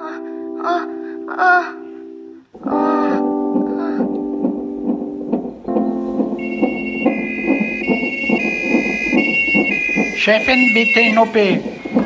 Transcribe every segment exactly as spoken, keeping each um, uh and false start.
Chefin, bitte in O P.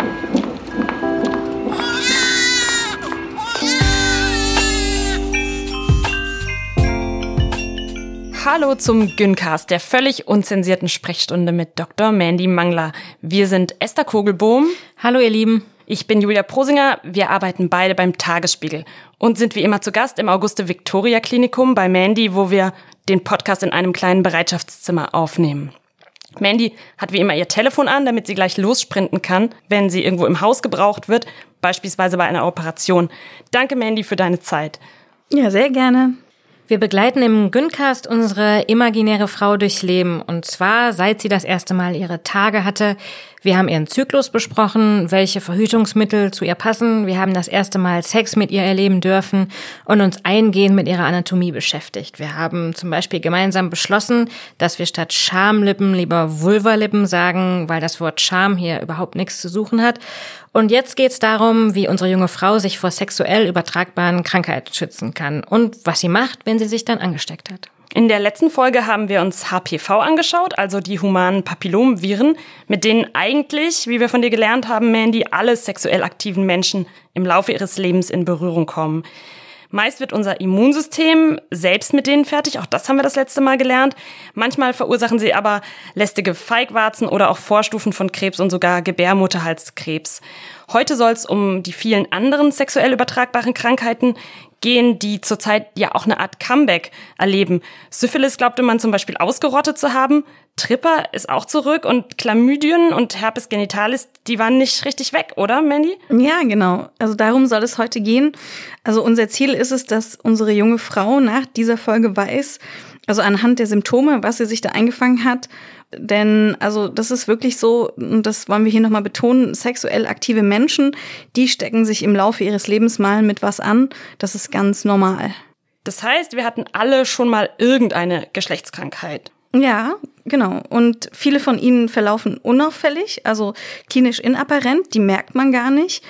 Hallo zum Gyncast, der völlig unzensierten Sprechstunde mit Doktor Mandy Mangler. Wir sind Esther Kogelbohm. Hallo ihr Lieben. Ich bin Julia Prosinger. Wir arbeiten beide beim Tagesspiegel und sind wie immer zu Gast im Auguste-Victoria-Klinikum bei Mandy, wo wir den Podcast in einem kleinen Bereitschaftszimmer aufnehmen. Mandy hat wie immer ihr Telefon an, damit sie gleich lossprinten kann, wenn sie irgendwo im Haus gebraucht wird, beispielsweise bei einer Operation. Danke, Mandy, für deine Zeit. Ja, sehr gerne. Wir begleiten im Gyncast unsere imaginäre Frau durchs Leben. Und zwar, seit sie das erste Mal ihre Tage hatte. Wir haben ihren Zyklus besprochen, welche Verhütungsmittel zu ihr passen. Wir haben das erste Mal Sex mit ihr erleben dürfen und uns eingehend mit ihrer Anatomie beschäftigt. Wir haben zum Beispiel gemeinsam beschlossen, dass wir statt Schamlippen lieber Vulvalippen sagen, weil das Wort Scham hier überhaupt nichts zu suchen hat. Und jetzt geht's darum, wie unsere junge Frau sich vor sexuell übertragbaren Krankheiten schützen kann und was sie macht, wenn sie sich dann angesteckt hat. In der letzten Folge haben wir uns H P V angeschaut, also die humanen Papillomviren, mit denen eigentlich, wie wir von dir gelernt haben, Mandy, alle sexuell aktiven Menschen im Laufe ihres Lebens in Berührung kommen. Meist wird unser Immunsystem selbst mit denen fertig, auch das haben wir das letzte Mal gelernt. Manchmal verursachen sie aber lästige Feigwarzen oder auch Vorstufen von Krebs und sogar Gebärmutterhalskrebs. Heute soll es um die vielen anderen sexuell übertragbaren Krankheiten gehen, die zurzeit ja auch eine Art Comeback erleben. Syphilis glaubte man zum Beispiel ausgerottet zu haben. Tripper ist auch zurück und Chlamydien und Herpes genitalis, die waren nicht richtig weg, oder, Mandy? Ja, genau. Also darum soll es heute gehen. Also unser Ziel ist es, dass unsere junge Frau nach dieser Folge weiß, also anhand der Symptome, was sie sich da eingefangen hat. Denn also das ist wirklich so, und das wollen wir hier nochmal betonen, sexuell aktive Menschen, die stecken sich im Laufe ihres Lebens mal mit was an. Das ist ganz normal. Das heißt, wir hatten alle schon mal irgendeine Geschlechtskrankheit. Ja, genau. Und viele von ihnen verlaufen unauffällig, also klinisch inapparent, die merkt man gar nicht.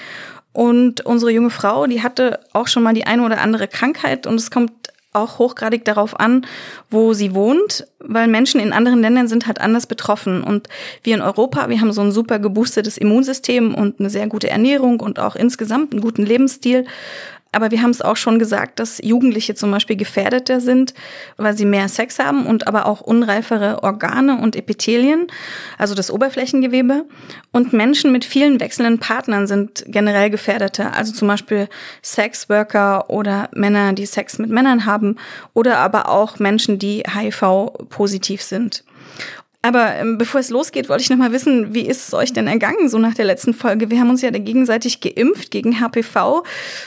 Und unsere junge Frau, die hatte auch schon mal die eine oder andere Krankheit und es kommt auch hochgradig darauf an, wo sie wohnt, weil Menschen in anderen Ländern sind halt anders betroffen. Und wir in Europa, wir haben so ein super geboostertes Immunsystem und eine sehr gute Ernährung und auch insgesamt einen guten Lebensstil. Aber wir haben es auch schon gesagt, dass Jugendliche zum Beispiel gefährdeter sind, weil sie mehr Sex haben und aber auch unreifere Organe und Epithelien, also das Oberflächengewebe. Und Menschen mit vielen wechselnden Partnern sind generell gefährdeter, also zum Beispiel Sexworker oder Männer, die Sex mit Männern haben oder aber auch Menschen, die H I V-positiv sind. Aber ähm, bevor es losgeht, wollte ich noch mal wissen, wie ist es euch denn ergangen, so nach der letzten Folge? Wir haben uns ja gegenseitig geimpft gegen H P V.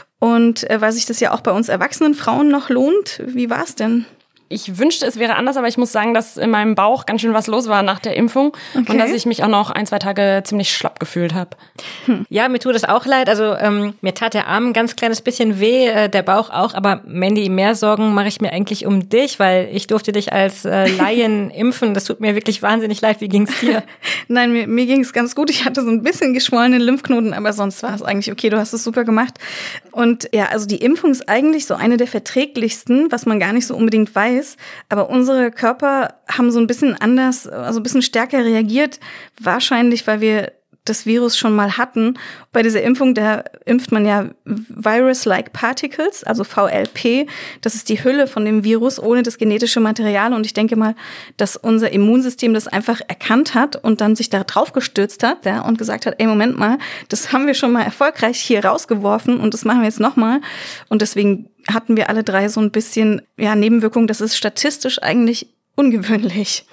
Und äh, weil sich das ja auch bei uns erwachsenen Frauen noch lohnt, wie war es denn? Ich wünschte, es wäre anders, aber ich muss sagen, dass in meinem Bauch ganz schön was los war nach der Impfung Okay. und dass ich mich auch noch ein, zwei Tage ziemlich schlapp gefühlt habe. Hm. Ja, mir tut es auch leid. Also ähm, mir tat der Arm ein ganz kleines bisschen weh, äh, der Bauch auch. Aber Mandy, mehr Sorgen mache ich mir eigentlich um dich, weil ich durfte dich als äh, Laien impfen. Das tut mir wirklich wahnsinnig leid. Wie ging's dir? Nein, mir, mir ging es ganz gut. Ich hatte so ein bisschen geschwollene Lymphknoten, aber sonst war es eigentlich okay. Du hast es super gemacht. Und ja, also die Impfung ist eigentlich so eine der verträglichsten, was man gar nicht so unbedingt weiß. Aber unsere Körper haben so ein bisschen anders, also ein bisschen stärker reagiert. Wahrscheinlich, weil wir das Virus schon mal hatten. Bei dieser Impfung, da impft man ja Virus-like Particles, also V L P. Das ist die Hülle von dem Virus ohne das genetische Material. Und ich denke mal, dass unser Immunsystem das einfach erkannt hat und dann sich da drauf gestürzt hat, ja, und gesagt hat, ey, Moment mal, das haben wir schon mal erfolgreich hier rausgeworfen und das machen wir jetzt nochmal. Und deswegen hatten wir alle drei so ein bisschen, ja, Nebenwirkungen. Das ist statistisch eigentlich ungewöhnlich.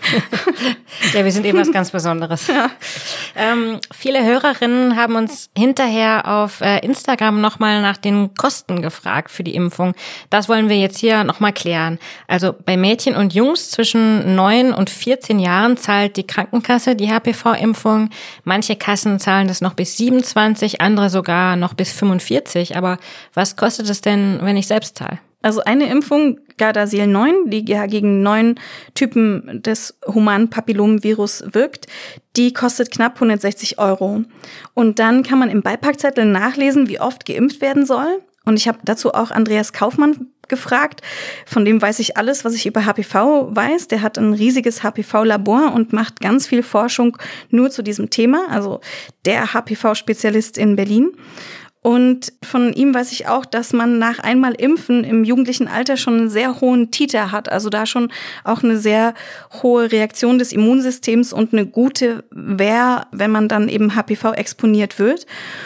Ja, wir sind eben was ganz Besonderes. Ja. Ähm, viele Hörerinnen haben uns hinterher auf äh, Instagram nochmal nach den Kosten gefragt für die Impfung. Das wollen wir jetzt hier nochmal klären. Also bei Mädchen und Jungs zwischen neun und vierzehn Jahren zahlt die Krankenkasse die H P V-Impfung. Manche Kassen zahlen das noch bis siebenundzwanzig, andere sogar noch bis fünfundvierzig. Aber was kostet es denn, wenn ich selbst zahle? Also eine Impfung, Gardasil neun, die ja gegen neun Typen des humanen Papillomvirus wirkt, die kostet knapp hundertsechzig Euro. Und dann kann man im Beipackzettel nachlesen, wie oft geimpft werden soll. Und ich habe dazu auch Andreas Kaufmann gefragt. Von dem weiß ich alles, was ich über H P V weiß. Der hat ein riesiges H P V-Labor und macht ganz viel Forschung nur zu diesem Thema. Also der H P V-Spezialist in Berlin. Und von ihm weiß ich auch, dass man nach einmal Impfen im jugendlichen Alter schon einen sehr hohen Titer hat. Also da schon auch eine sehr hohe Reaktion des Immunsystems und eine gute Wehr, wenn man dann eben H P V exponiert wird.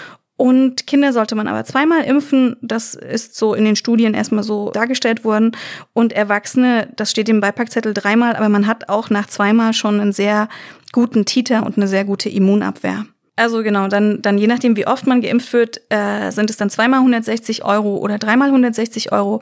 Und Kinder sollte man aber zweimal impfen. Das ist so in den Studien erstmal so dargestellt worden. Und Erwachsene, das steht im Beipackzettel dreimal, aber man hat auch nach zweimal schon einen sehr guten Titer und eine sehr gute Immunabwehr. Also genau, dann, dann je nachdem, wie oft man geimpft wird, äh, sind es dann zweimal hundertsechzig Euro oder dreimal hundertsechzig Euro.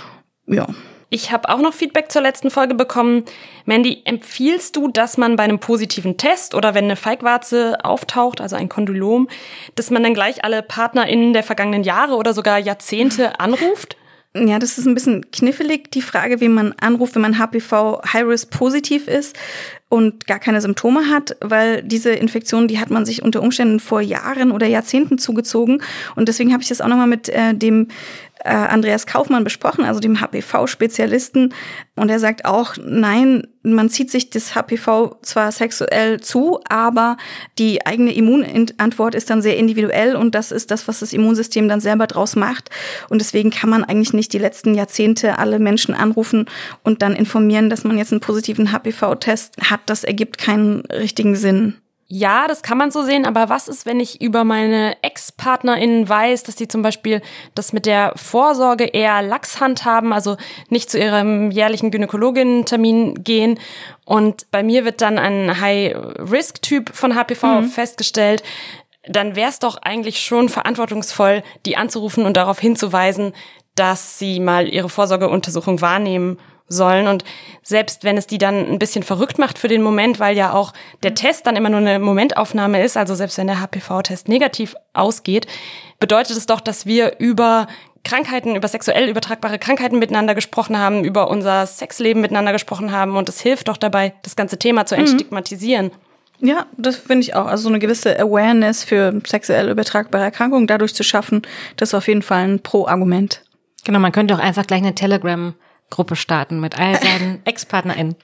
Ja. Ich habe auch noch Feedback zur letzten Folge bekommen. Mandy, empfiehlst du, dass man bei einem positiven Test oder wenn eine Feigwarze auftaucht, also ein Kondylom, dass man dann gleich alle PartnerInnen der vergangenen Jahre oder sogar Jahrzehnte anruft? Ja, das ist ein bisschen knifflig, die Frage, wen man anruft, wenn man H P V High-Risk positiv ist und gar keine Symptome hat, weil diese Infektion, die hat man sich unter Umständen vor Jahren oder Jahrzehnten zugezogen. Und deswegen habe ich das auch nochmal mit äh, dem äh, Andreas Kaufmann besprochen, also dem H P V-Spezialisten. Und er sagt auch, nein, man zieht sich das H P V zwar sexuell zu, aber die eigene Immunantwort ist dann sehr individuell und das ist das, was das Immunsystem dann selber draus macht. Und deswegen kann man eigentlich nicht die letzten Jahrzehnte alle Menschen anrufen und dann informieren, dass man jetzt einen positiven H P V-Test hat. Das ergibt keinen richtigen Sinn. Ja, das kann man so sehen, aber was ist, wenn ich über meine Ex-PartnerInnen weiß, dass die zum Beispiel das mit der Vorsorge eher lax handhaben, also nicht zu ihrem jährlichen Gynäkologinnen-Termin gehen und bei mir wird dann ein High-Risk-Typ von H P V mhm. festgestellt, dann wäre es doch eigentlich schon verantwortungsvoll, die anzurufen und darauf hinzuweisen, dass sie mal ihre Vorsorgeuntersuchung wahrnehmen sollen. Und selbst wenn es die dann ein bisschen verrückt macht für den Moment, weil ja auch der Test dann immer nur eine Momentaufnahme ist, also selbst wenn der H P V-Test negativ ausgeht, bedeutet es doch, dass wir über Krankheiten, über sexuell übertragbare Krankheiten miteinander gesprochen haben, über unser Sexleben miteinander gesprochen haben und es hilft doch dabei, das ganze Thema zu entstigmatisieren. Mhm. Ja, das finde ich auch. Also so eine gewisse Awareness für sexuell übertragbare Erkrankungen dadurch zu schaffen, das ist auf jeden Fall ein Pro-Argument. Genau, man könnte auch einfach gleich eine Telegram Gruppe starten mit all seinen Ex-PartnerInnen.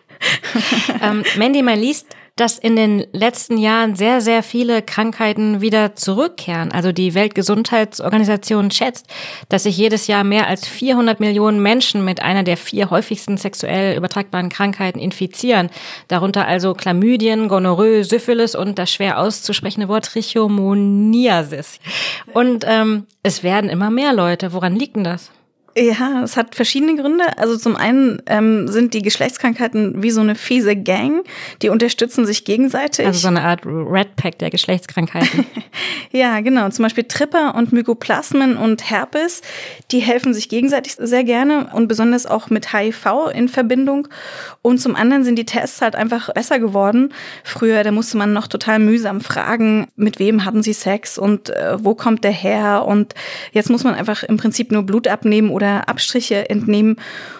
ähm, Mandy, man liest, dass in den letzten Jahren sehr, sehr viele Krankheiten wieder zurückkehren. Also die Weltgesundheitsorganisation schätzt, dass sich jedes Jahr mehr als vierhundert Millionen Menschen mit einer der vier häufigsten sexuell übertragbaren Krankheiten infizieren. Darunter also Chlamydien, Gonorrhoe, Syphilis und das schwer auszusprechende Wort Trichomoniasis. Und ähm, es werden immer mehr Leute. Woran liegt denn das? Ja, es hat verschiedene Gründe. Also zum einen ähm, sind die Geschlechtskrankheiten wie so eine fiese Gang, die unterstützen sich gegenseitig. Also so eine Art Red Pack der Geschlechtskrankheiten. Ja, genau. Zum Beispiel Tripper und Mykoplasmen und Herpes, die helfen sich gegenseitig sehr gerne und besonders auch mit H I V in Verbindung. Und zum anderen sind die Tests halt einfach besser geworden. Früher, da musste man noch total mühsam fragen, mit wem hatten sie Sex und äh, wo kommt der her? Und jetzt muss man einfach im Prinzip nur Blut abnehmen oder Abstriche entnehmen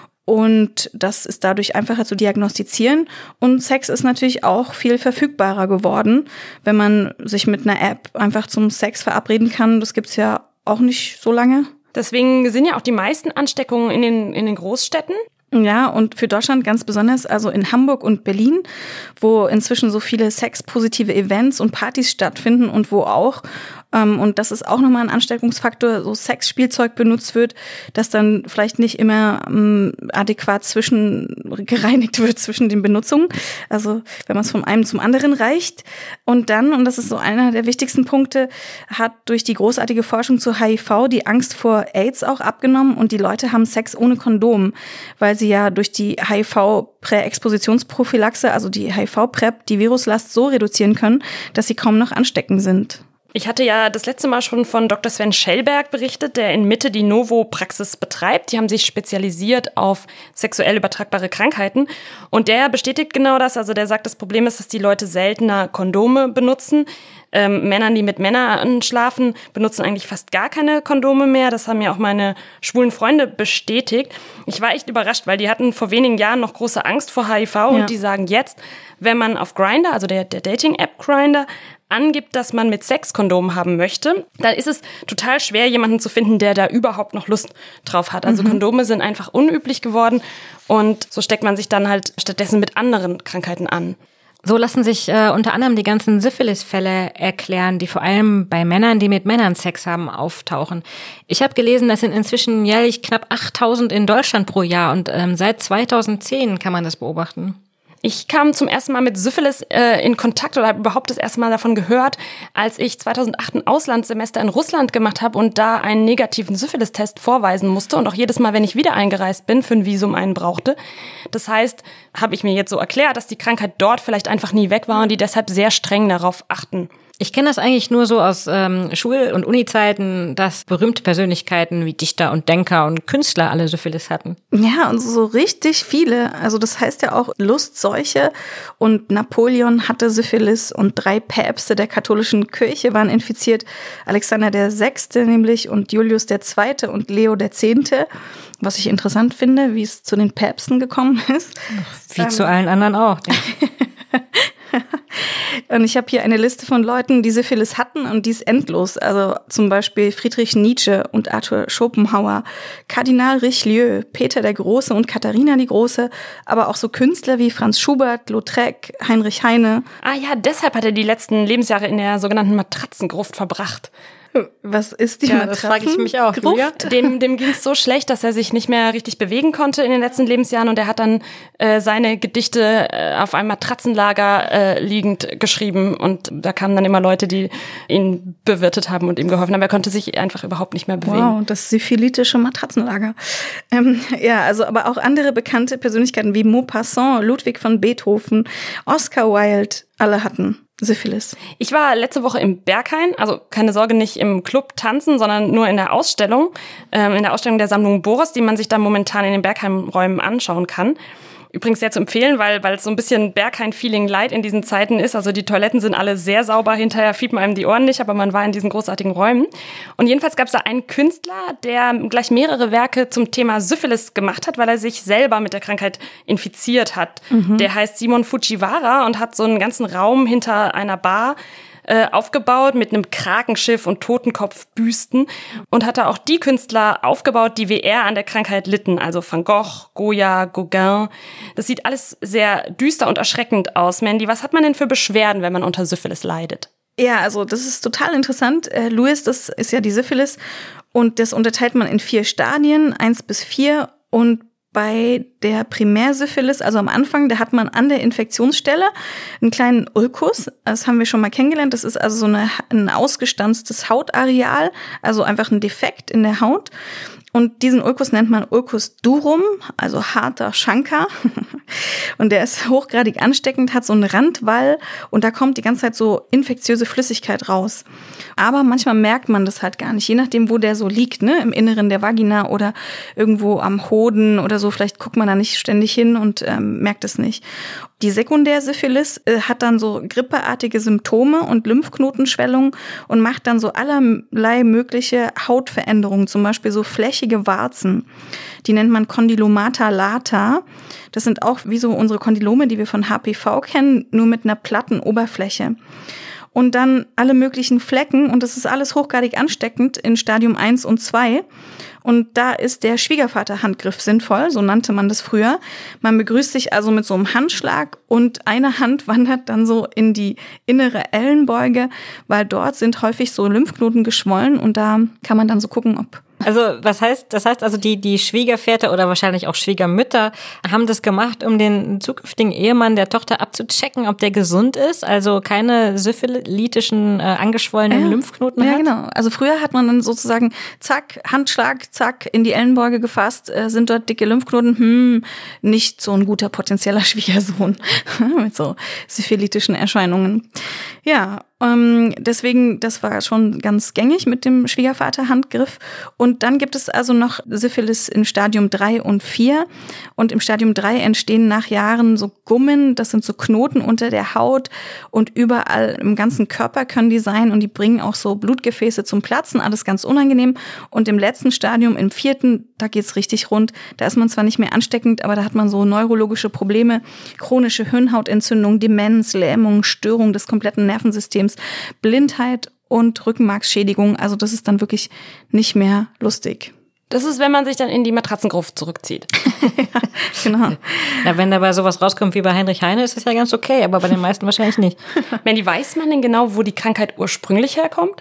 und das ist dadurch einfacher zu diagnostizieren und Sex ist natürlich auch viel verfügbarer geworden, wenn man sich mit einer App einfach zum Sex verabreden kann, das gibt's ja auch nicht so lange. Deswegen sind ja auch die meisten Ansteckungen in den, in den Großstädten. Ja, und für Deutschland ganz besonders, also in Hamburg und Berlin, wo inzwischen so viele sexpositive Events und Partys stattfinden und wo auch, ähm, und das ist auch nochmal ein Ansteckungsfaktor, so Sexspielzeug benutzt wird, das dann vielleicht nicht immer ähm, adäquat zwischen gereinigt wird zwischen den Benutzungen, also wenn man es von einem zum anderen reicht. Und dann, und das ist so einer der wichtigsten Punkte, hat durch die großartige Forschung zu H I V die Angst vor AIDS auch abgenommen und die Leute haben Sex ohne Kondom, weil sie ja durch die H I V-Präexpositionsprophylaxe, also die H I V-PrEP, die Viruslast so reduzieren können, dass sie kaum noch ansteckend sind. Ich hatte ja das letzte Mal schon von Doktor Sven Schellberg berichtet, der in Mitte die Novo-Praxis betreibt. Die haben sich spezialisiert auf sexuell übertragbare Krankheiten. Und der bestätigt genau das. Also der sagt, das Problem ist, dass die Leute seltener Kondome benutzen. Ähm, Männern, die mit Männern schlafen, benutzen eigentlich fast gar keine Kondome mehr. Das haben ja auch meine schwulen Freunde bestätigt. Ich war echt überrascht, weil die hatten vor wenigen Jahren noch große Angst vor H I V. Ja. Und die sagen jetzt, wenn man auf Grindr, also der, der Dating-App Grindr, angibt, dass man mit Sex Kondom haben möchte, dann ist es total schwer, jemanden zu finden, der da überhaupt noch Lust drauf hat. Also mhm. Kondome sind einfach unüblich geworden und so steckt man sich dann halt stattdessen mit anderen Krankheiten an. So lassen sich äh, unter anderem die ganzen Syphilis-Fälle erklären, die vor allem bei Männern, die mit Männern Sex haben, auftauchen. Ich habe gelesen, das sind inzwischen jährlich knapp achttausend in Deutschland pro Jahr und ähm, seit zweitausendzehn kann man das beobachten. Ich kam zum ersten Mal mit Syphilis äh, in Kontakt oder habe überhaupt das erste Mal davon gehört, als ich zweitausendacht ein Auslandssemester in Russland gemacht habe und da einen negativen Syphilis-Test vorweisen musste und auch jedes Mal, wenn ich wieder eingereist bin, für ein Visum einen brauchte. Das heißt, habe ich mir jetzt so erklärt, dass die Krankheit dort vielleicht einfach nie weg war und die deshalb sehr streng darauf achten. Ich kenne das eigentlich nur so aus ähm, Schul- und Uni-Zeiten, dass berühmte Persönlichkeiten wie Dichter und Denker und Künstler alle Syphilis hatten. Ja, und so richtig viele. Also das heißt ja auch Lustseuche. Und Napoleon hatte Syphilis und drei Päpste der katholischen Kirche waren infiziert. Alexander der Sechste nämlich und Julius der Zweite und Leo der Zehnte. Was ich interessant finde, wie es zu den Päpsten gekommen ist. Wie ähm, zu allen anderen auch. Und ich habe hier eine Liste von Leuten, die Syphilis hatten und die ist endlos. Also zum Beispiel Friedrich Nietzsche und Arthur Schopenhauer, Kardinal Richelieu, Peter der Große und Katharina die Große, aber auch so Künstler wie Franz Schubert, Lautrec, Heinrich Heine. Ah ja, deshalb hat er die letzten Lebensjahre in der sogenannten Matratzengruft verbracht. Was ist die ja, das frage ich mich auch, Julia. Dem, dem ging es so schlecht, dass er sich nicht mehr richtig bewegen konnte in den letzten Lebensjahren und er hat dann äh, seine Gedichte äh, auf einem Matratzenlager äh, liegend geschrieben und da kamen dann immer Leute, die ihn bewirtet haben und ihm geholfen haben. Er konnte sich einfach überhaupt nicht mehr bewegen. Wow, das syphilitische Matratzenlager. Ähm, ja, also aber auch andere bekannte Persönlichkeiten wie Maupassant, Ludwig van Beethoven, Oscar Wilde, alle hatten Syphilis. Ich war letzte Woche im Berghain, also keine Sorge, nicht im Club tanzen, sondern nur in der Ausstellung, ähm, in der Ausstellung der Sammlung Boris, die man sich da momentan in den Berghain-Räumen anschauen kann. Übrigens sehr zu empfehlen, weil weil es so ein bisschen Berghain-Feeling light in diesen Zeiten ist. Also die Toiletten sind alle sehr sauber, hinterher fiel man einem die Ohren nicht, aber man war in diesen großartigen Räumen. Und jedenfalls gab es da einen Künstler, der gleich mehrere Werke zum Thema Syphilis gemacht hat, weil er sich selber mit der Krankheit infiziert hat. Mhm. Der heißt Simon Fujiwara und hat so einen ganzen Raum hinter einer Bar aufgebaut mit einem Krakenschiff und Totenkopfbüsten und hat da auch die Künstler aufgebaut, die wie er an der Krankheit litten, also Van Gogh, Goya, Gauguin. Das sieht alles sehr düster und erschreckend aus. Mandy, was hat man denn für Beschwerden, wenn man unter Syphilis leidet? Ja, also das ist total interessant. Äh, Louis, das ist ja die Syphilis und das unterteilt man in vier Stadien, eins bis vier und bei der Primärsyphilis, also am Anfang, da hat man an der Infektionsstelle einen kleinen Ulkus. Das haben wir schon mal kennengelernt. Das ist also so eine, ein ausgestanztes Hautareal, also einfach ein Defekt in der Haut. Und diesen Ulkus nennt man Ulcus durum, also harter Chancre. Und der ist hochgradig ansteckend, hat so einen Randwall und da kommt die ganze Zeit so infektiöse Flüssigkeit raus. Aber manchmal merkt man das halt gar nicht, je nachdem, wo der so liegt, ne, im Inneren der Vagina oder irgendwo am Hoden oder so. Vielleicht guckt man da nicht ständig hin und ähm, merkt es nicht. Die Sekundärsyphilis äh, hat dann so grippeartige Symptome und Lymphknotenschwellung und macht dann so allerlei mögliche Hautveränderungen, zum Beispiel so flächige Warzen. Die nennt man Condylomata lata. Das sind auch wie so unsere Kondylome, die wir von H P V kennen, nur mit einer platten Oberfläche. Und dann alle möglichen Flecken und das ist alles hochgradig ansteckend in Stadium eins und zwei. Und da ist der Schwiegervaterhandgriff sinnvoll, so nannte man das früher. Man begrüßt sich also mit so einem Handschlag und eine Hand wandert dann so in die innere Ellenbeuge, weil dort sind häufig so Lymphknoten geschwollen und da kann man dann so gucken, ob... Also was heißt, das heißt also die die Schwiegerväter oder wahrscheinlich auch Schwiegermütter haben das gemacht, um den zukünftigen Ehemann der Tochter abzuchecken, ob der gesund ist, also keine syphilitischen äh, angeschwollenen ja, Lymphknoten ja, hat. Ja, genau. Also früher hat man dann sozusagen zack, Handschlag, zack, in die Ellenbeuge gefasst, äh, sind dort dicke Lymphknoten, hm, nicht so ein guter potenzieller Schwiegersohn mit so syphilitischen Erscheinungen. Ja, Ähm, deswegen, das war schon ganz gängig mit dem Schwiegervater-Handgriff. Und dann gibt es also noch Syphilis im Stadium drei und vier. Und im Stadium drei entstehen nach Jahren so Gummen, das sind so Knoten unter der Haut und überall im ganzen Körper können die sein und die bringen auch so Blutgefäße zum Platzen, alles ganz unangenehm. Und im letzten Stadium, im vierten, da geht's richtig rund. Da ist man zwar nicht mehr ansteckend, aber da hat man so neurologische Probleme, chronische Hirnhautentzündung, Demenz, Lähmung, Störung des kompletten Nervensystems, Blindheit und Rückenmarksschädigung. Also das ist dann wirklich nicht mehr lustig. Das ist, wenn man sich dann in die Matratzengruft zurückzieht. Ja, genau. Na, wenn dabei sowas rauskommt wie bei Heinrich Heine, ist das ja ganz okay, aber bei den meisten wahrscheinlich nicht. Mandy, weiß man denn genau, wo die Krankheit ursprünglich herkommt?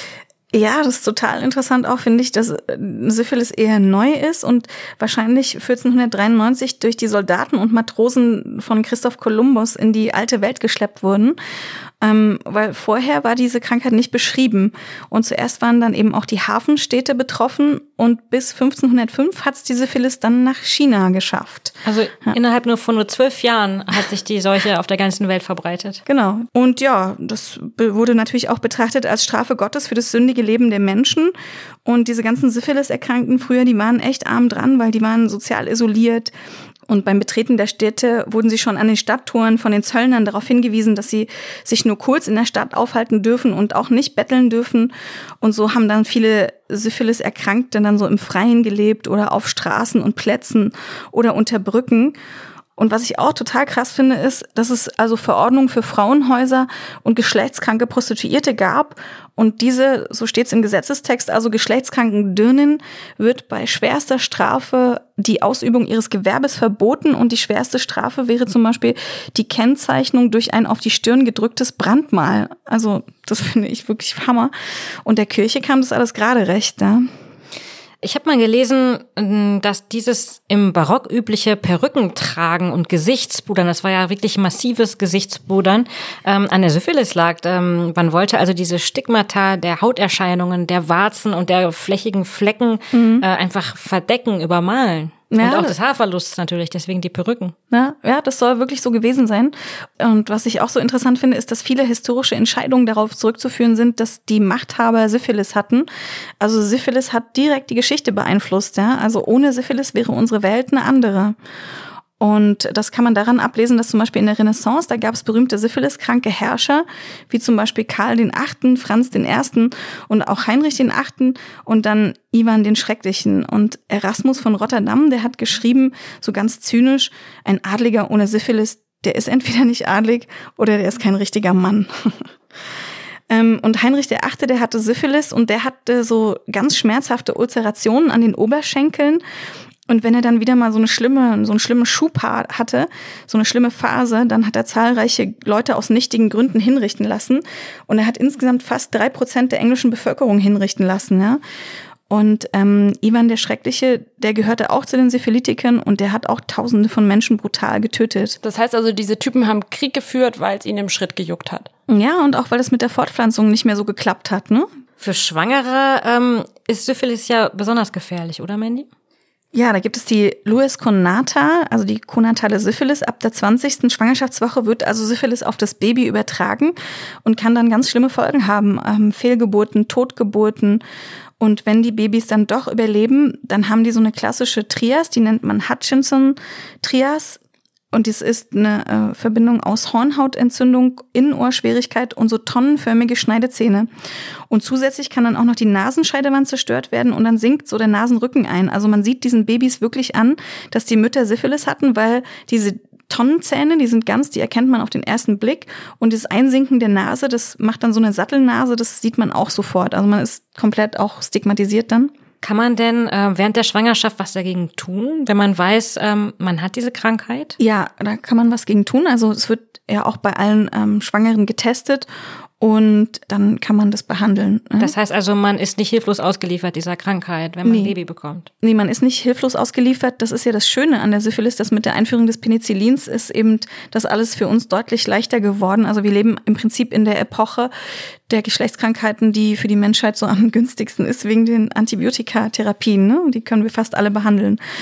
Ja, das ist total interessant auch, finde ich, dass Syphilis eher neu ist und wahrscheinlich vierzehnhundertdreiundneunzig durch die Soldaten und Matrosen von Christoph Kolumbus in die alte Welt geschleppt wurden. Ähm, weil vorher war diese Krankheit nicht beschrieben. Und zuerst waren dann eben auch die Hafenstädte betroffen und bis fünfzehnhundertfünf hat es die Syphilis dann nach China geschafft. Also ja. Innerhalb nur von nur zwölf Jahren hat sich die Seuche auf der ganzen Welt verbreitet. Genau. Und ja, das wurde natürlich auch betrachtet als Strafe Gottes für das sündige Leben der Menschen. Und diese ganzen Syphilis-Erkrankten früher, die waren echt arm dran, weil die waren sozial isoliert. Und beim Betreten der Städte wurden sie schon an den Stadttoren von den Zöllnern darauf hingewiesen, dass sie sich nur kurz in der Stadt aufhalten dürfen und auch nicht betteln dürfen. Und so haben dann viele Syphilis-Erkrankte dann so im Freien gelebt oder auf Straßen und Plätzen oder unter Brücken. Und was ich auch total krass finde, ist, dass es also Verordnungen für Frauenhäuser und geschlechtskranke Prostituierte gab. Und diese, so steht es im Gesetzestext, also geschlechtskranken Dirnen wird bei schwerster Strafe die Ausübung ihres Gewerbes verboten. Und die schwerste Strafe wäre zum Beispiel die Kennzeichnung durch ein auf die Stirn gedrücktes Brandmal. Also das finde ich wirklich Hammer. Und der Kirche kam das alles gerade recht, ne? Ich habe mal gelesen, dass dieses im Barock übliche Perückentragen und Gesichtspudern, das war ja wirklich massives Gesichtspudern, ähm, an der Syphilis lag. Ähm, man wollte also diese Stigmata der Hauterscheinungen, der Warzen und der flächigen Flecken mhm. äh, einfach verdecken, übermalen. Ja, und auch des Haarverlusts natürlich, deswegen die Perücken. Ja, ja, das soll wirklich so gewesen sein. Und was ich auch so interessant finde, ist, dass viele historische Entscheidungen darauf zurückzuführen sind, dass die Machthaber Syphilis hatten. Also Syphilis hat direkt die Geschichte beeinflusst. Ja? Also ohne Syphilis wäre unsere Welt eine andere. Und das kann man daran ablesen, dass zum Beispiel in der Renaissance, da gab es berühmte Syphilis-kranke Herrscher, wie zum Beispiel Karl den Achten, Franz den Ersten und auch Heinrich den Achten und dann Ivan den Schrecklichen. Und Erasmus von Rotterdam, der hat geschrieben, so ganz zynisch, ein Adliger ohne Syphilis, der ist entweder nicht adlig oder der ist kein richtiger Mann. Und Heinrich der Achte, der hatte Syphilis und der hatte so ganz schmerzhafte Ulzerationen an den Oberschenkeln. Und wenn er dann wieder mal so eine schlimme, so einen schlimmen Schub hatte, so eine schlimme Phase, dann hat er zahlreiche Leute aus nichtigen Gründen hinrichten lassen. Und er hat insgesamt fast drei Prozent der englischen Bevölkerung hinrichten lassen, ja. Und ähm, Ivan der Schreckliche, der gehörte auch zu den Syphilitikern und der hat auch Tausende von Menschen brutal getötet. Das heißt also, diese Typen haben Krieg geführt, weil es ihnen im Schritt gejuckt hat. Ja, und auch weil es mit der Fortpflanzung nicht mehr so geklappt hat, ne? Für Schwangere ähm, ist Syphilis ja besonders gefährlich, oder Mandy? Ja, da gibt es die Lues conata, also die konatale Syphilis. Ab der zwanzigsten Schwangerschaftswoche wird also Syphilis auf das Baby übertragen und kann dann ganz schlimme Folgen haben. Ähm, Fehlgeburten, Totgeburten. Und wenn die Babys dann doch überleben, dann haben die so eine klassische Trias, die nennt man Hutchinson-Trias. Und dies ist eine äh, Verbindung aus Hornhautentzündung, Innenohrschwierigkeit und so tonnenförmige Schneidezähne. Und zusätzlich kann dann auch noch die Nasenscheidewand zerstört werden und dann sinkt so der Nasenrücken ein. Also man sieht diesen Babys wirklich an, dass die Mütter Syphilis hatten, weil diese Tonnenzähne, die sind ganz, die erkennt man auf den ersten Blick. Und das Einsinken der Nase, das macht dann so eine Sattelnase, das sieht man auch sofort. Also man ist komplett auch stigmatisiert dann. Kann man denn äh, während der Schwangerschaft was dagegen tun, wenn man weiß, ähm, man hat diese Krankheit? Ja, da kann man was gegen tun. Also es wird ja auch bei allen ähm, Schwangeren getestet und dann kann man das behandeln. Ne? Das heißt also, man ist nicht hilflos ausgeliefert dieser Krankheit, wenn man nee. ein Baby bekommt? Nee, man ist nicht hilflos ausgeliefert. Das ist ja das Schöne an der Syphilis, dass mit der Einführung des Penicillins ist eben das alles für uns deutlich leichter geworden. Also wir leben im Prinzip in der Epoche der Geschlechtskrankheiten, die für die Menschheit so am günstigsten ist, wegen den Antibiotikatherapien. Ne? Die können wir fast alle behandeln.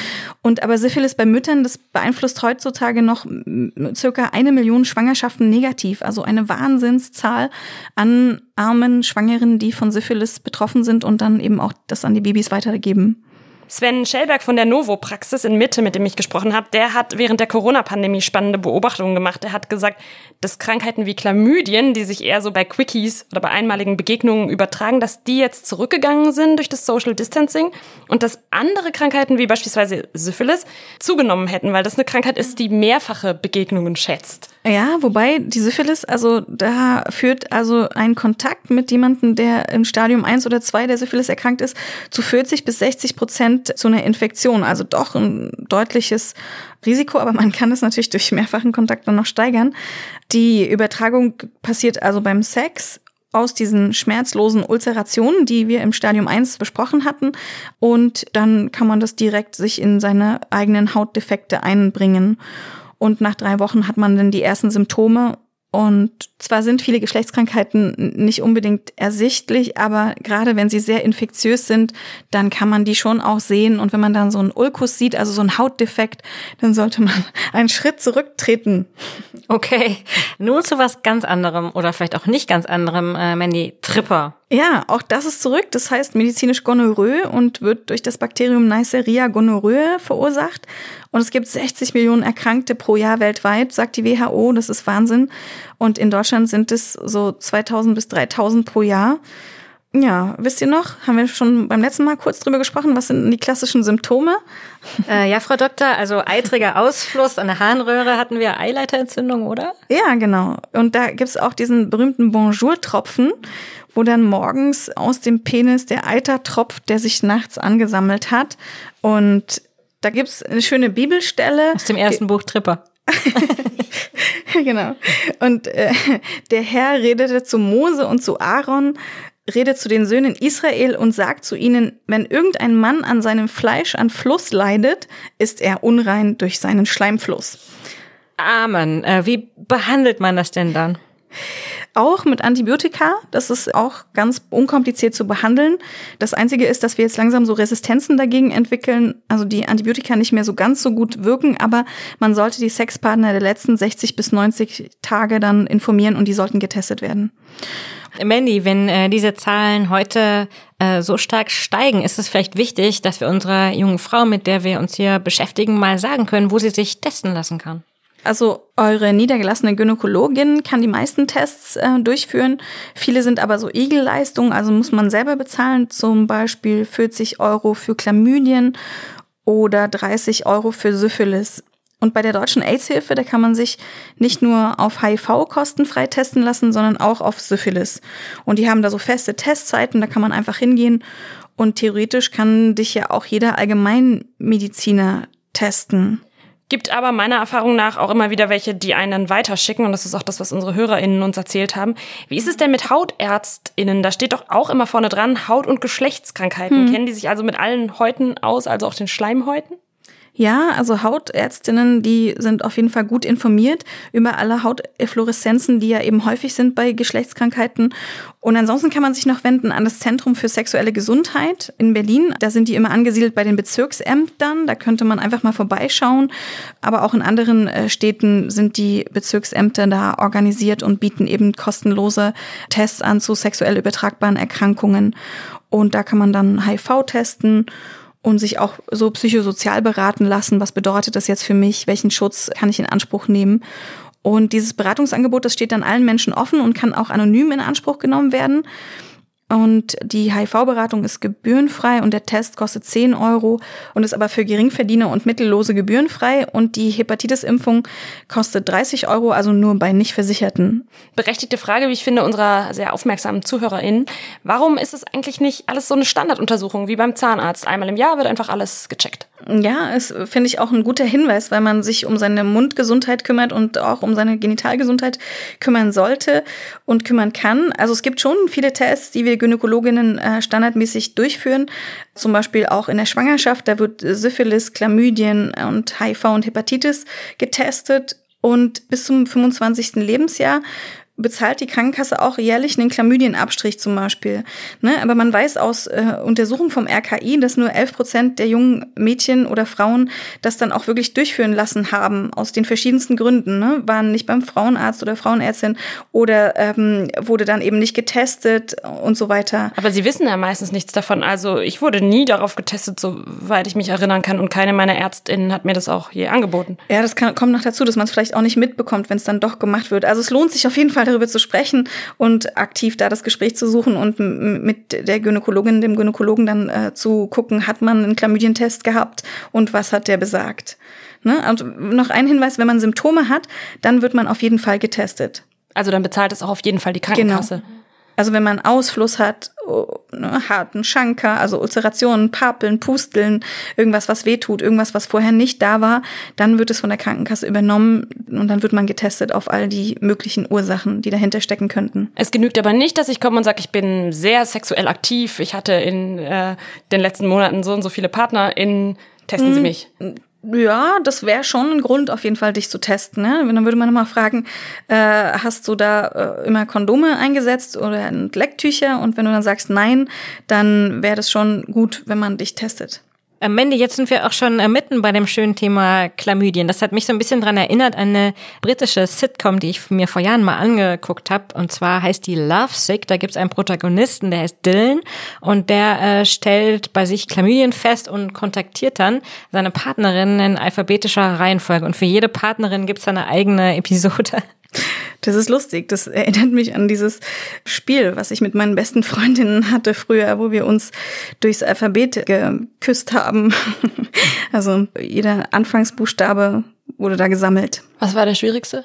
Und aber Syphilis bei Müttern, das beeinflusst heutzutage noch circa eine Million Schwangerschaften negativ. Also eine Wahnsinnszahl an armen Schwangeren, die von Syphilis betroffen sind und dann eben auch das an die Babys weitergeben. Sven Schellberg von der Novo-Praxis in Mitte, mit dem ich gesprochen habe, der hat während der Corona-Pandemie spannende Beobachtungen gemacht. Er hat gesagt, dass Krankheiten wie Chlamydien, die sich eher so bei Quickies oder bei einmaligen Begegnungen übertragen, dass die jetzt zurückgegangen sind durch das Social Distancing und dass andere Krankheiten wie beispielsweise Syphilis zugenommen hätten, weil das eine Krankheit ist, die mehrfache Begegnungen schätzt. Ja, wobei die Syphilis, also da führt also ein Kontakt mit jemandem, der im Stadium eins oder zwei der Syphilis erkrankt ist, zu vierzig bis sechzig Prozent zu einer Infektion. Also doch ein deutliches Risiko, aber man kann es natürlich durch mehrfachen Kontakt dann noch steigern. Die Übertragung passiert also beim Sex aus diesen schmerzlosen Ulcerationen, die wir im Stadium eins besprochen hatten. Und dann kann man das direkt sich in seine eigenen Hautdefekte einbringen. Und nach drei Wochen hat man dann die ersten Symptome. Und zwar sind viele Geschlechtskrankheiten nicht unbedingt ersichtlich, aber gerade wenn sie sehr infektiös sind, dann kann man die schon auch sehen. Und wenn man dann so einen Ulkus sieht, also so einen Hautdefekt, dann sollte man einen Schritt zurücktreten. Okay, nun zu was ganz anderem oder vielleicht auch nicht ganz anderem, äh, Mandy, Tripper. Ja, auch das ist zurück. Das heißt medizinisch Gonorrhoe und wird durch das Bakterium Neisseria gonorrhoeae verursacht. Und es gibt sechzig Millionen Erkrankte pro Jahr weltweit, sagt die W H O. Das ist Wahnsinn. Und in Deutschland sind es so zweitausend bis dreitausend pro Jahr. Ja, wisst ihr noch, haben wir schon beim letzten Mal kurz drüber gesprochen, was sind die klassischen Symptome? Äh, ja, Frau Doktor, also eitriger Ausfluss an der Harnröhre, hatten wir Eileiterentzündung, oder? Ja, genau. Und da gibt's auch diesen berühmten Bonjour-Tropfen, wo dann morgens aus dem Penis der Eiter tropft, der sich nachts angesammelt hat. Und da gibt's eine schöne Bibelstelle. Aus dem ersten Buch Tripper. Genau. Und äh, der Herr redete zu Mose und zu Aaron, redet zu den Söhnen Israel und sagt zu ihnen, wenn irgendein Mann an seinem Fleisch an Fluss leidet, ist er unrein durch seinen Schleimfluss. Amen. Äh, wie behandelt man das denn dann? Auch mit Antibiotika, das ist auch ganz unkompliziert zu behandeln. Das Einzige ist, dass wir jetzt langsam so Resistenzen dagegen entwickeln, also die Antibiotika nicht mehr so ganz so gut wirken, aber man sollte die Sexpartner der letzten sechzig bis neunzig Tage dann informieren und die sollten getestet werden. Mandy, wenn äh, diese Zahlen heute äh, so stark steigen, ist es vielleicht wichtig, dass wir unserer jungen Frau, mit der wir uns hier beschäftigen, mal sagen können, wo sie sich testen lassen kann. Also eure niedergelassene Gynäkologin kann die meisten Tests äh, durchführen. Viele sind aber so Igelleistungen, also muss man selber bezahlen, zum Beispiel vierzig Euro für Chlamydien oder dreißig Euro für Syphilis. Und bei der Deutschen AIDS-Hilfe, da kann man sich nicht nur auf H I V kostenfrei testen lassen, sondern auch auf Syphilis. Und die haben da so feste Testzeiten, da kann man einfach hingehen. Und theoretisch kann dich ja auch jeder Allgemeinmediziner testen. Gibt aber meiner Erfahrung nach auch immer wieder welche, die einen dann weiterschicken. Und das ist auch das, was unsere HörerInnen uns erzählt haben. Wie ist es denn mit HautärztInnen? Da steht doch auch immer vorne dran, Haut- und Geschlechtskrankheiten. Hm. Kennen die sich also mit allen Häuten aus, also auch den Schleimhäuten? Ja, also Hautärztinnen, die sind auf jeden Fall gut informiert über alle Hauteffloreszenzen, die ja eben häufig sind bei Geschlechtskrankheiten. Und ansonsten kann man sich noch wenden an das Zentrum für sexuelle Gesundheit in Berlin. Da sind die immer angesiedelt bei den Bezirksämtern. Da könnte man einfach mal vorbeischauen. Aber auch in anderen Städten sind die Bezirksämter da organisiert und bieten eben kostenlose Tests an zu sexuell übertragbaren Erkrankungen. Und da kann man dann H I V testen und sich auch so psychosozial beraten lassen. Was bedeutet das jetzt für mich? Welchen Schutz kann ich in Anspruch nehmen? Und dieses Beratungsangebot, das steht dann allen Menschen offen und kann auch anonym in Anspruch genommen werden. Und die H I V-Beratung ist gebührenfrei und der Test kostet zehn Euro und ist aber für Geringverdiener und Mittellose gebührenfrei. Und die Hepatitis-Impfung kostet dreißig Euro, also nur bei Nicht-Versicherten. Berechtigte Frage, wie ich finde, unserer sehr aufmerksamen ZuhörerInnen. Warum ist es eigentlich nicht alles so eine Standarduntersuchung wie beim Zahnarzt? Einmal im Jahr wird einfach alles gecheckt. Ja, es finde ich auch ein guter Hinweis, weil man sich um seine Mundgesundheit kümmert und auch um seine Genitalgesundheit kümmern sollte und kümmern kann. Also es gibt schon viele Tests, die wir Gynäkologinnen äh, standardmäßig durchführen. Zum Beispiel auch in der Schwangerschaft, da wird Syphilis, Chlamydien und H I V und Hepatitis getestet. Und bis zum fünfundzwanzigsten Lebensjahr bezahlt die Krankenkasse auch jährlich einen Chlamydienabstrich zum Beispiel. Ne? Aber man weiß aus äh, Untersuchungen vom R K I, dass nur elf Prozent der jungen Mädchen oder Frauen das dann auch wirklich durchführen lassen haben, aus den verschiedensten Gründen. Ne? Waren nicht beim Frauenarzt oder Frauenärztin oder ähm, wurde dann eben nicht getestet und so weiter. Aber Sie wissen ja meistens nichts davon. Also ich wurde nie darauf getestet, soweit ich mich erinnern kann. Und keine meiner ärztinnen hat mir das auch je angeboten. Ja, das kann, kommt noch dazu, dass man es vielleicht auch nicht mitbekommt, wenn es dann doch gemacht wird. Also es lohnt sich auf jeden Fall, darüber zu sprechen und aktiv da das Gespräch zu suchen und m- mit der Gynäkologin, dem Gynäkologen dann äh, zu gucken, hat man einen Chlamydientest gehabt und was hat der besagt. Ne? Und noch ein Hinweis, wenn man Symptome hat, dann wird man auf jeden Fall getestet. Also dann bezahlt es auch auf jeden Fall die Krankenkasse. Genau. Also wenn man Ausfluss hat, ne, harten Schanker, also Ulcerationen, Papeln, Pusteln, irgendwas, was wehtut, irgendwas, was vorher nicht da war, dann wird es von der Krankenkasse übernommen und dann wird man getestet auf all die möglichen Ursachen, die dahinter stecken könnten. Es genügt aber nicht, dass ich komme und sage, ich bin sehr sexuell aktiv. Ich hatte in äh, den letzten Monaten so und so viele PartnerInnen. Testen Sie mich. Ja, das wäre schon ein Grund auf jeden Fall, dich zu testen. Ne? Dann würde man nochmal fragen, äh, hast du da äh, immer Kondome eingesetzt oder Lecktücher? Und wenn du dann sagst nein, dann wäre das schon gut, wenn man dich testet. Äh, Mandy, jetzt sind wir auch schon äh, mitten bei dem schönen Thema Chlamydien. Das hat mich so ein bisschen dran erinnert an eine britische Sitcom, die ich mir vor Jahren mal angeguckt habe. Und zwar heißt die Lovesick. Da gibt's einen Protagonisten, der heißt Dylan. Und der äh, stellt bei sich Chlamydien fest und kontaktiert dann seine Partnerin in alphabetischer Reihenfolge. Und für jede Partnerin gibt's dann eine eigene Episode. Das ist lustig. Das erinnert mich an dieses Spiel, was ich mit meinen besten Freundinnen hatte früher, wo wir uns durchs Alphabet geküsst haben. Also jeder Anfangsbuchstabe wurde da gesammelt. Was war der schwierigste?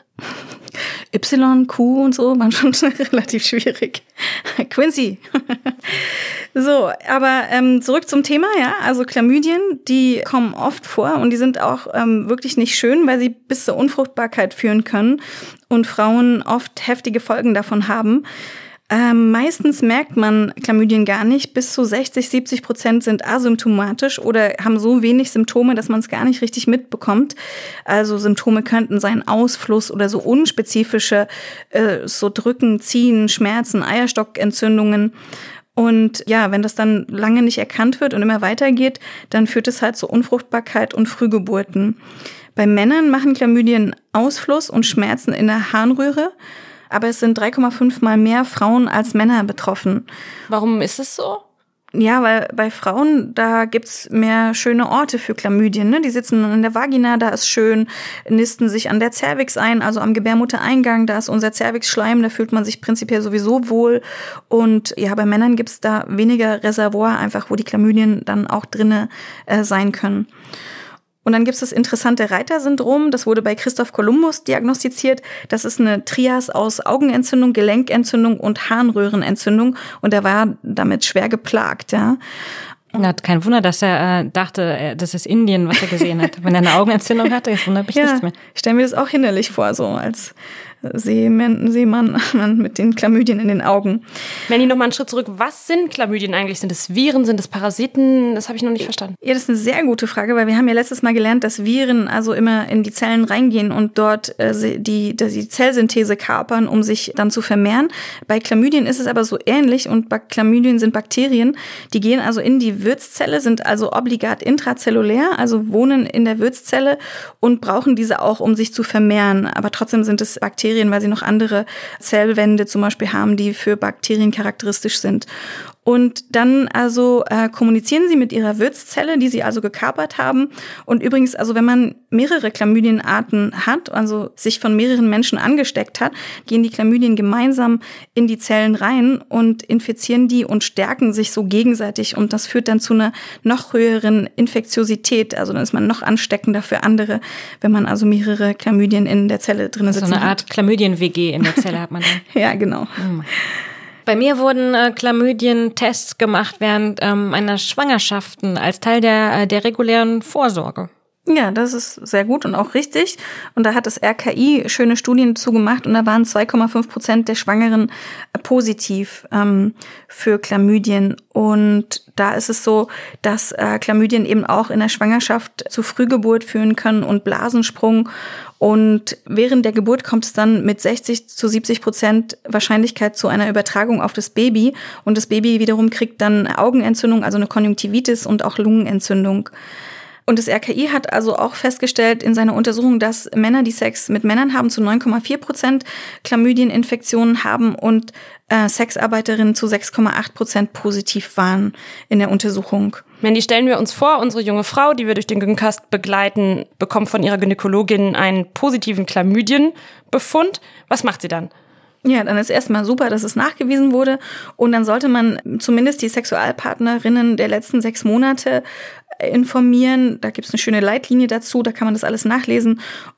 Y, Q und so waren schon relativ schwierig. Quincy. So, aber ähm, zurück zum Thema, ja. Also Chlamydien, die kommen oft vor und die sind auch ähm, wirklich nicht schön, weil sie bis zur Unfruchtbarkeit führen können und Frauen oft heftige Folgen davon haben. Ähm, meistens merkt man Chlamydien gar nicht. Bis zu sechzig, siebzig Prozent sind asymptomatisch oder haben so wenig Symptome, dass man es gar nicht richtig mitbekommt. Also Symptome könnten sein Ausfluss oder so unspezifische, äh, so Drücken, Ziehen, Schmerzen, Eierstockentzündungen. Und ja, wenn das dann lange nicht erkannt wird und immer weitergeht, dann führt es halt zu Unfruchtbarkeit und Frühgeburten. Bei Männern machen Chlamydien Ausfluss und Schmerzen in der Harnröhre. Aber es sind drei Komma fünf Mal mehr Frauen als Männer betroffen. Warum ist es so? Ja, weil bei Frauen, da gibt's mehr schöne Orte für Chlamydien. Ne? Die sitzen in der Vagina, da ist schön, nisten sich an der Cervix ein, also am Gebärmuttereingang, da ist unser Cervixschleim, da fühlt man sich prinzipiell sowieso wohl. Und ja, bei Männern gibt's da weniger Reservoir, einfach wo die Chlamydien dann auch drinne äh, sein können. Und dann gibt es das interessante Reiter-Syndrom. Das wurde bei Christoph Kolumbus diagnostiziert. Das ist eine Trias aus Augenentzündung, Gelenkentzündung und Harnröhrenentzündung. Und er war damit schwer geplagt, ja. Na, kein Wunder, dass er äh, dachte, das ist Indien, was er gesehen hat. Wenn er eine Augenentzündung hatte, jetzt wundert mich ja, nichts mehr. Ich stelle mir das auch hinderlich vor, so als Seemann, Seemann mit den Chlamydien in den Augen. Mandy, noch mal einen Schritt zurück. Was sind Chlamydien eigentlich? Sind es Viren? Sind es Parasiten? Das habe ich noch nicht verstanden. Ja, das ist eine sehr gute Frage, weil wir haben ja letztes Mal gelernt, dass Viren also immer in die Zellen reingehen und dort äh, die, die Zellsynthese kapern, um sich dann zu vermehren. Bei Chlamydien ist es aber so ähnlich und Chlamydien sind Bakterien. Die gehen also in die Wirtszelle, sind also obligat intrazellulär, also wohnen in der Wirtszelle und brauchen diese auch, um sich zu vermehren. Aber trotzdem sind es Bakterien, weil sie noch andere Zellwände zum Beispiel haben, die für Bakterien charakteristisch sind. Und dann also äh, kommunizieren sie mit ihrer Wirtszelle, die sie also gekapert haben. Und übrigens, also wenn man mehrere Chlamydienarten hat, also sich von mehreren Menschen angesteckt hat, gehen die Chlamydien gemeinsam in die Zellen rein und infizieren die und stärken sich so gegenseitig. Und das führt dann zu einer noch höheren Infektiosität. Also dann ist man noch ansteckender für andere, wenn man also mehrere Chlamydien in der Zelle drin sitzen hat. So eine Art Chlamydien-W G in der Zelle hat man dann. Ja, genau. Mhm. Bei mir wurden äh, Chlamydien-Tests gemacht während ähm, meiner Schwangerschaften als Teil der, äh, der regulären Vorsorge. Ja, das ist sehr gut und auch richtig. Und da hat das R K I schöne Studien zu gemacht und da waren zwei Komma fünf Prozent der Schwangeren positiv ähm, für Chlamydien. Und da ist es so, dass äh, Chlamydien eben auch in der Schwangerschaft zu Frühgeburt führen können und Blasensprung. Und während der Geburt kommt es dann mit sechzig zu siebzig Prozent Wahrscheinlichkeit zu einer Übertragung auf das Baby. Und das Baby wiederum kriegt dann Augenentzündung, also eine Konjunktivitis und auch Lungenentzündung. Und das R K I hat also auch festgestellt in seiner Untersuchung, dass Männer, die Sex mit Männern haben, zu neun Komma vier Prozent Chlamydieninfektionen haben und äh, Sexarbeiterinnen zu sechs Komma acht Prozent positiv waren in der Untersuchung. Mandy, stellen wir uns vor, unsere junge Frau, die wir durch den Gyncast begleiten, bekommt von ihrer Gynäkologin einen positiven Chlamydienbefund. Was macht sie dann? Ja, dann ist erstmal super, dass es nachgewiesen wurde. Und dann sollte man zumindest die Sexualpartnerinnen der letzten sechs Monate informieren. Da gibt's eine schöne Leitlinie dazu, da kann man das alles nachlesen.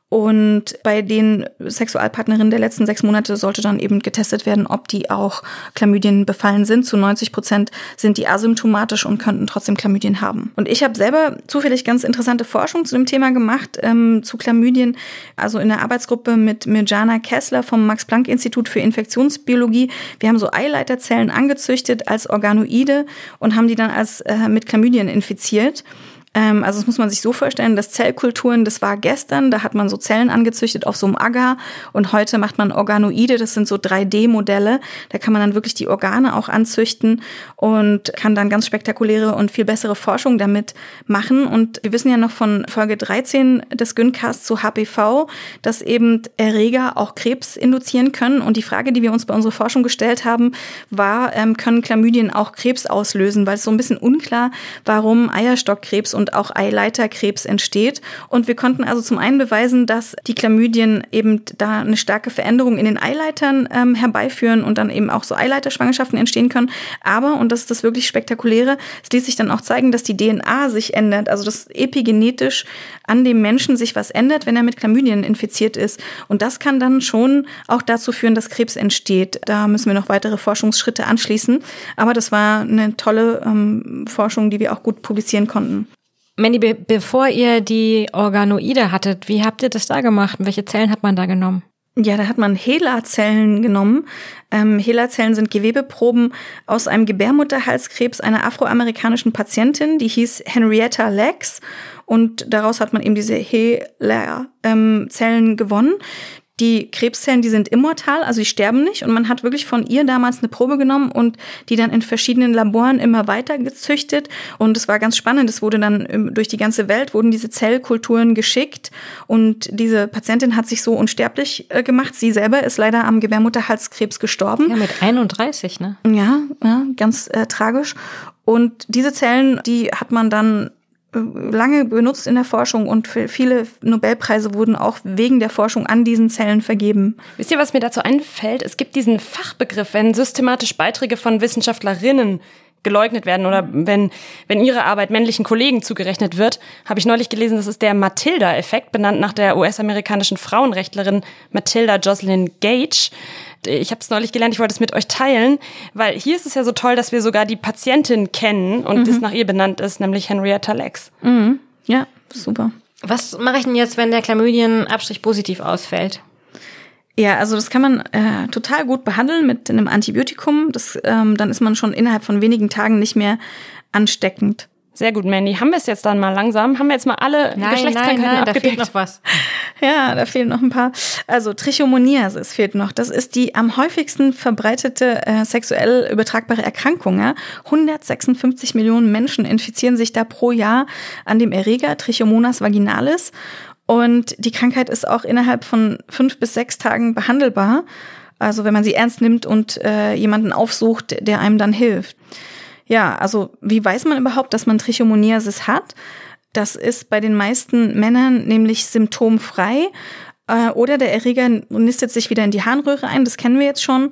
Und bei den Sexualpartnerinnen der letzten sechs Monate sollte dann eben getestet werden, ob die auch Chlamydien befallen sind. Zu neunzig Prozent sind die asymptomatisch und könnten trotzdem Chlamydien haben. Und ich habe selber zufällig ganz interessante Forschung zu dem Thema gemacht, ähm, zu Chlamydien. Also in der Arbeitsgruppe mit Mirjana Kessler vom Max-Planck-Institut für Infektionsbiologie. Wir haben so Eileiterzellen angezüchtet als Organoide und haben die dann als äh, mit Chlamydien infiziert. Also das muss man sich so vorstellen, dass Zellkulturen, das war gestern, da hat man so Zellen angezüchtet auf so einem Agar und heute macht man Organoide, das sind so drei D Modelle, da kann man dann wirklich die Organe auch anzüchten und kann dann ganz spektakuläre und viel bessere Forschung damit machen. Und wir wissen ja noch von Folge dreizehn des Gyncasts zu H P V, dass eben Erreger auch Krebs induzieren können. Und die Frage, die wir uns bei unserer Forschung gestellt haben, war, ähm, können Chlamydien auch Krebs auslösen? Weil es so ein bisschen unklar, warum Eierstockkrebs und und auch Eileiterkrebs entsteht. Und wir konnten also zum einen beweisen, dass die Chlamydien eben da eine starke Veränderung in den Eileitern ähm, herbeiführen und dann eben auch so Eileiterschwangerschaften entstehen können. Aber, und das ist das wirklich Spektakuläre, es ließ sich dann auch zeigen, dass die D N A sich ändert, also dass epigenetisch an dem Menschen sich was ändert, wenn er mit Chlamydien infiziert ist. Und das kann dann schon auch dazu führen, dass Krebs entsteht. Da müssen wir noch weitere Forschungsschritte anschließen. Aber das war eine tolle ähm, Forschung, die wir auch gut publizieren konnten. Mandy, be- bevor ihr die Organoide hattet, wie habt ihr das da gemacht? Welche Zellen hat man da genommen? Ja, da hat man HeLa-Zellen genommen. Ähm, HeLa-Zellen sind Gewebeproben aus einem Gebärmutterhalskrebs einer afroamerikanischen Patientin, die hieß Henrietta Lacks. Und daraus hat man eben diese HeLa-Zellen gewonnen. Die Krebszellen, die sind immortal, also die sterben nicht. Und man hat wirklich von ihr damals eine Probe genommen und die dann in verschiedenen Laboren immer weiter gezüchtet. Und es war ganz spannend. Es wurde dann durch die ganze Welt, wurden diese Zellkulturen geschickt. Und diese Patientin hat sich so unsterblich gemacht. Sie selber ist leider am Gebärmutterhalskrebs gestorben. Ja, mit einunddreißig, ne? Ja, ja, ganz äh, tragisch. Und diese Zellen, die hat man dann lange benutzt in der Forschung und viele Nobelpreise wurden auch wegen der Forschung an diesen Zellen vergeben. Wisst ihr, was mir dazu einfällt? Es gibt diesen Fachbegriff, wenn systematisch Beiträge von Wissenschaftlerinnen geleugnet werden oder wenn, wenn ihre Arbeit männlichen Kollegen zugerechnet wird, habe ich neulich gelesen, das ist der Matilda-Effekt, benannt nach der U S-amerikanischen Frauenrechtlerin Matilda Jocelyn Gage. Ich habe es neulich gelernt, ich wollte es mit euch teilen, weil hier ist es ja so toll, dass wir sogar die Patientin kennen und mhm. das nach ihr benannt ist, nämlich Henrietta Lacks. Mhm. Ja, super. Was mache ich denn jetzt, wenn der Chlamydien-Abstrich positiv ausfällt? Ja, also das kann man äh, total gut behandeln mit einem Antibiotikum. Das, ähm, dann ist man schon innerhalb von wenigen Tagen nicht mehr ansteckend. Sehr gut, Mandy. Haben wir es jetzt dann mal langsam? Haben wir jetzt mal alle nein, Geschlechtskrankheiten nein, nein, abgedeckt? Da fehlt noch was. Ja, da fehlen noch ein paar. Also Trichomoniasis fehlt noch. Das ist die am häufigsten verbreitete äh, sexuell übertragbare Erkrankung. Ja? hundertsechsundfünfzig Millionen Menschen infizieren sich da pro Jahr an dem Erreger Trichomonas vaginalis. Und die Krankheit ist auch innerhalb von fünf bis sechs Tagen behandelbar. Also wenn man sie ernst nimmt und äh, jemanden aufsucht, der einem dann hilft. Ja, also wie weiß man überhaupt, dass man Trichomoniasis hat? Das ist bei den meisten Männern nämlich symptomfrei. Äh, oder der Erreger nistet sich wieder in die Harnröhre ein, das kennen wir jetzt schon.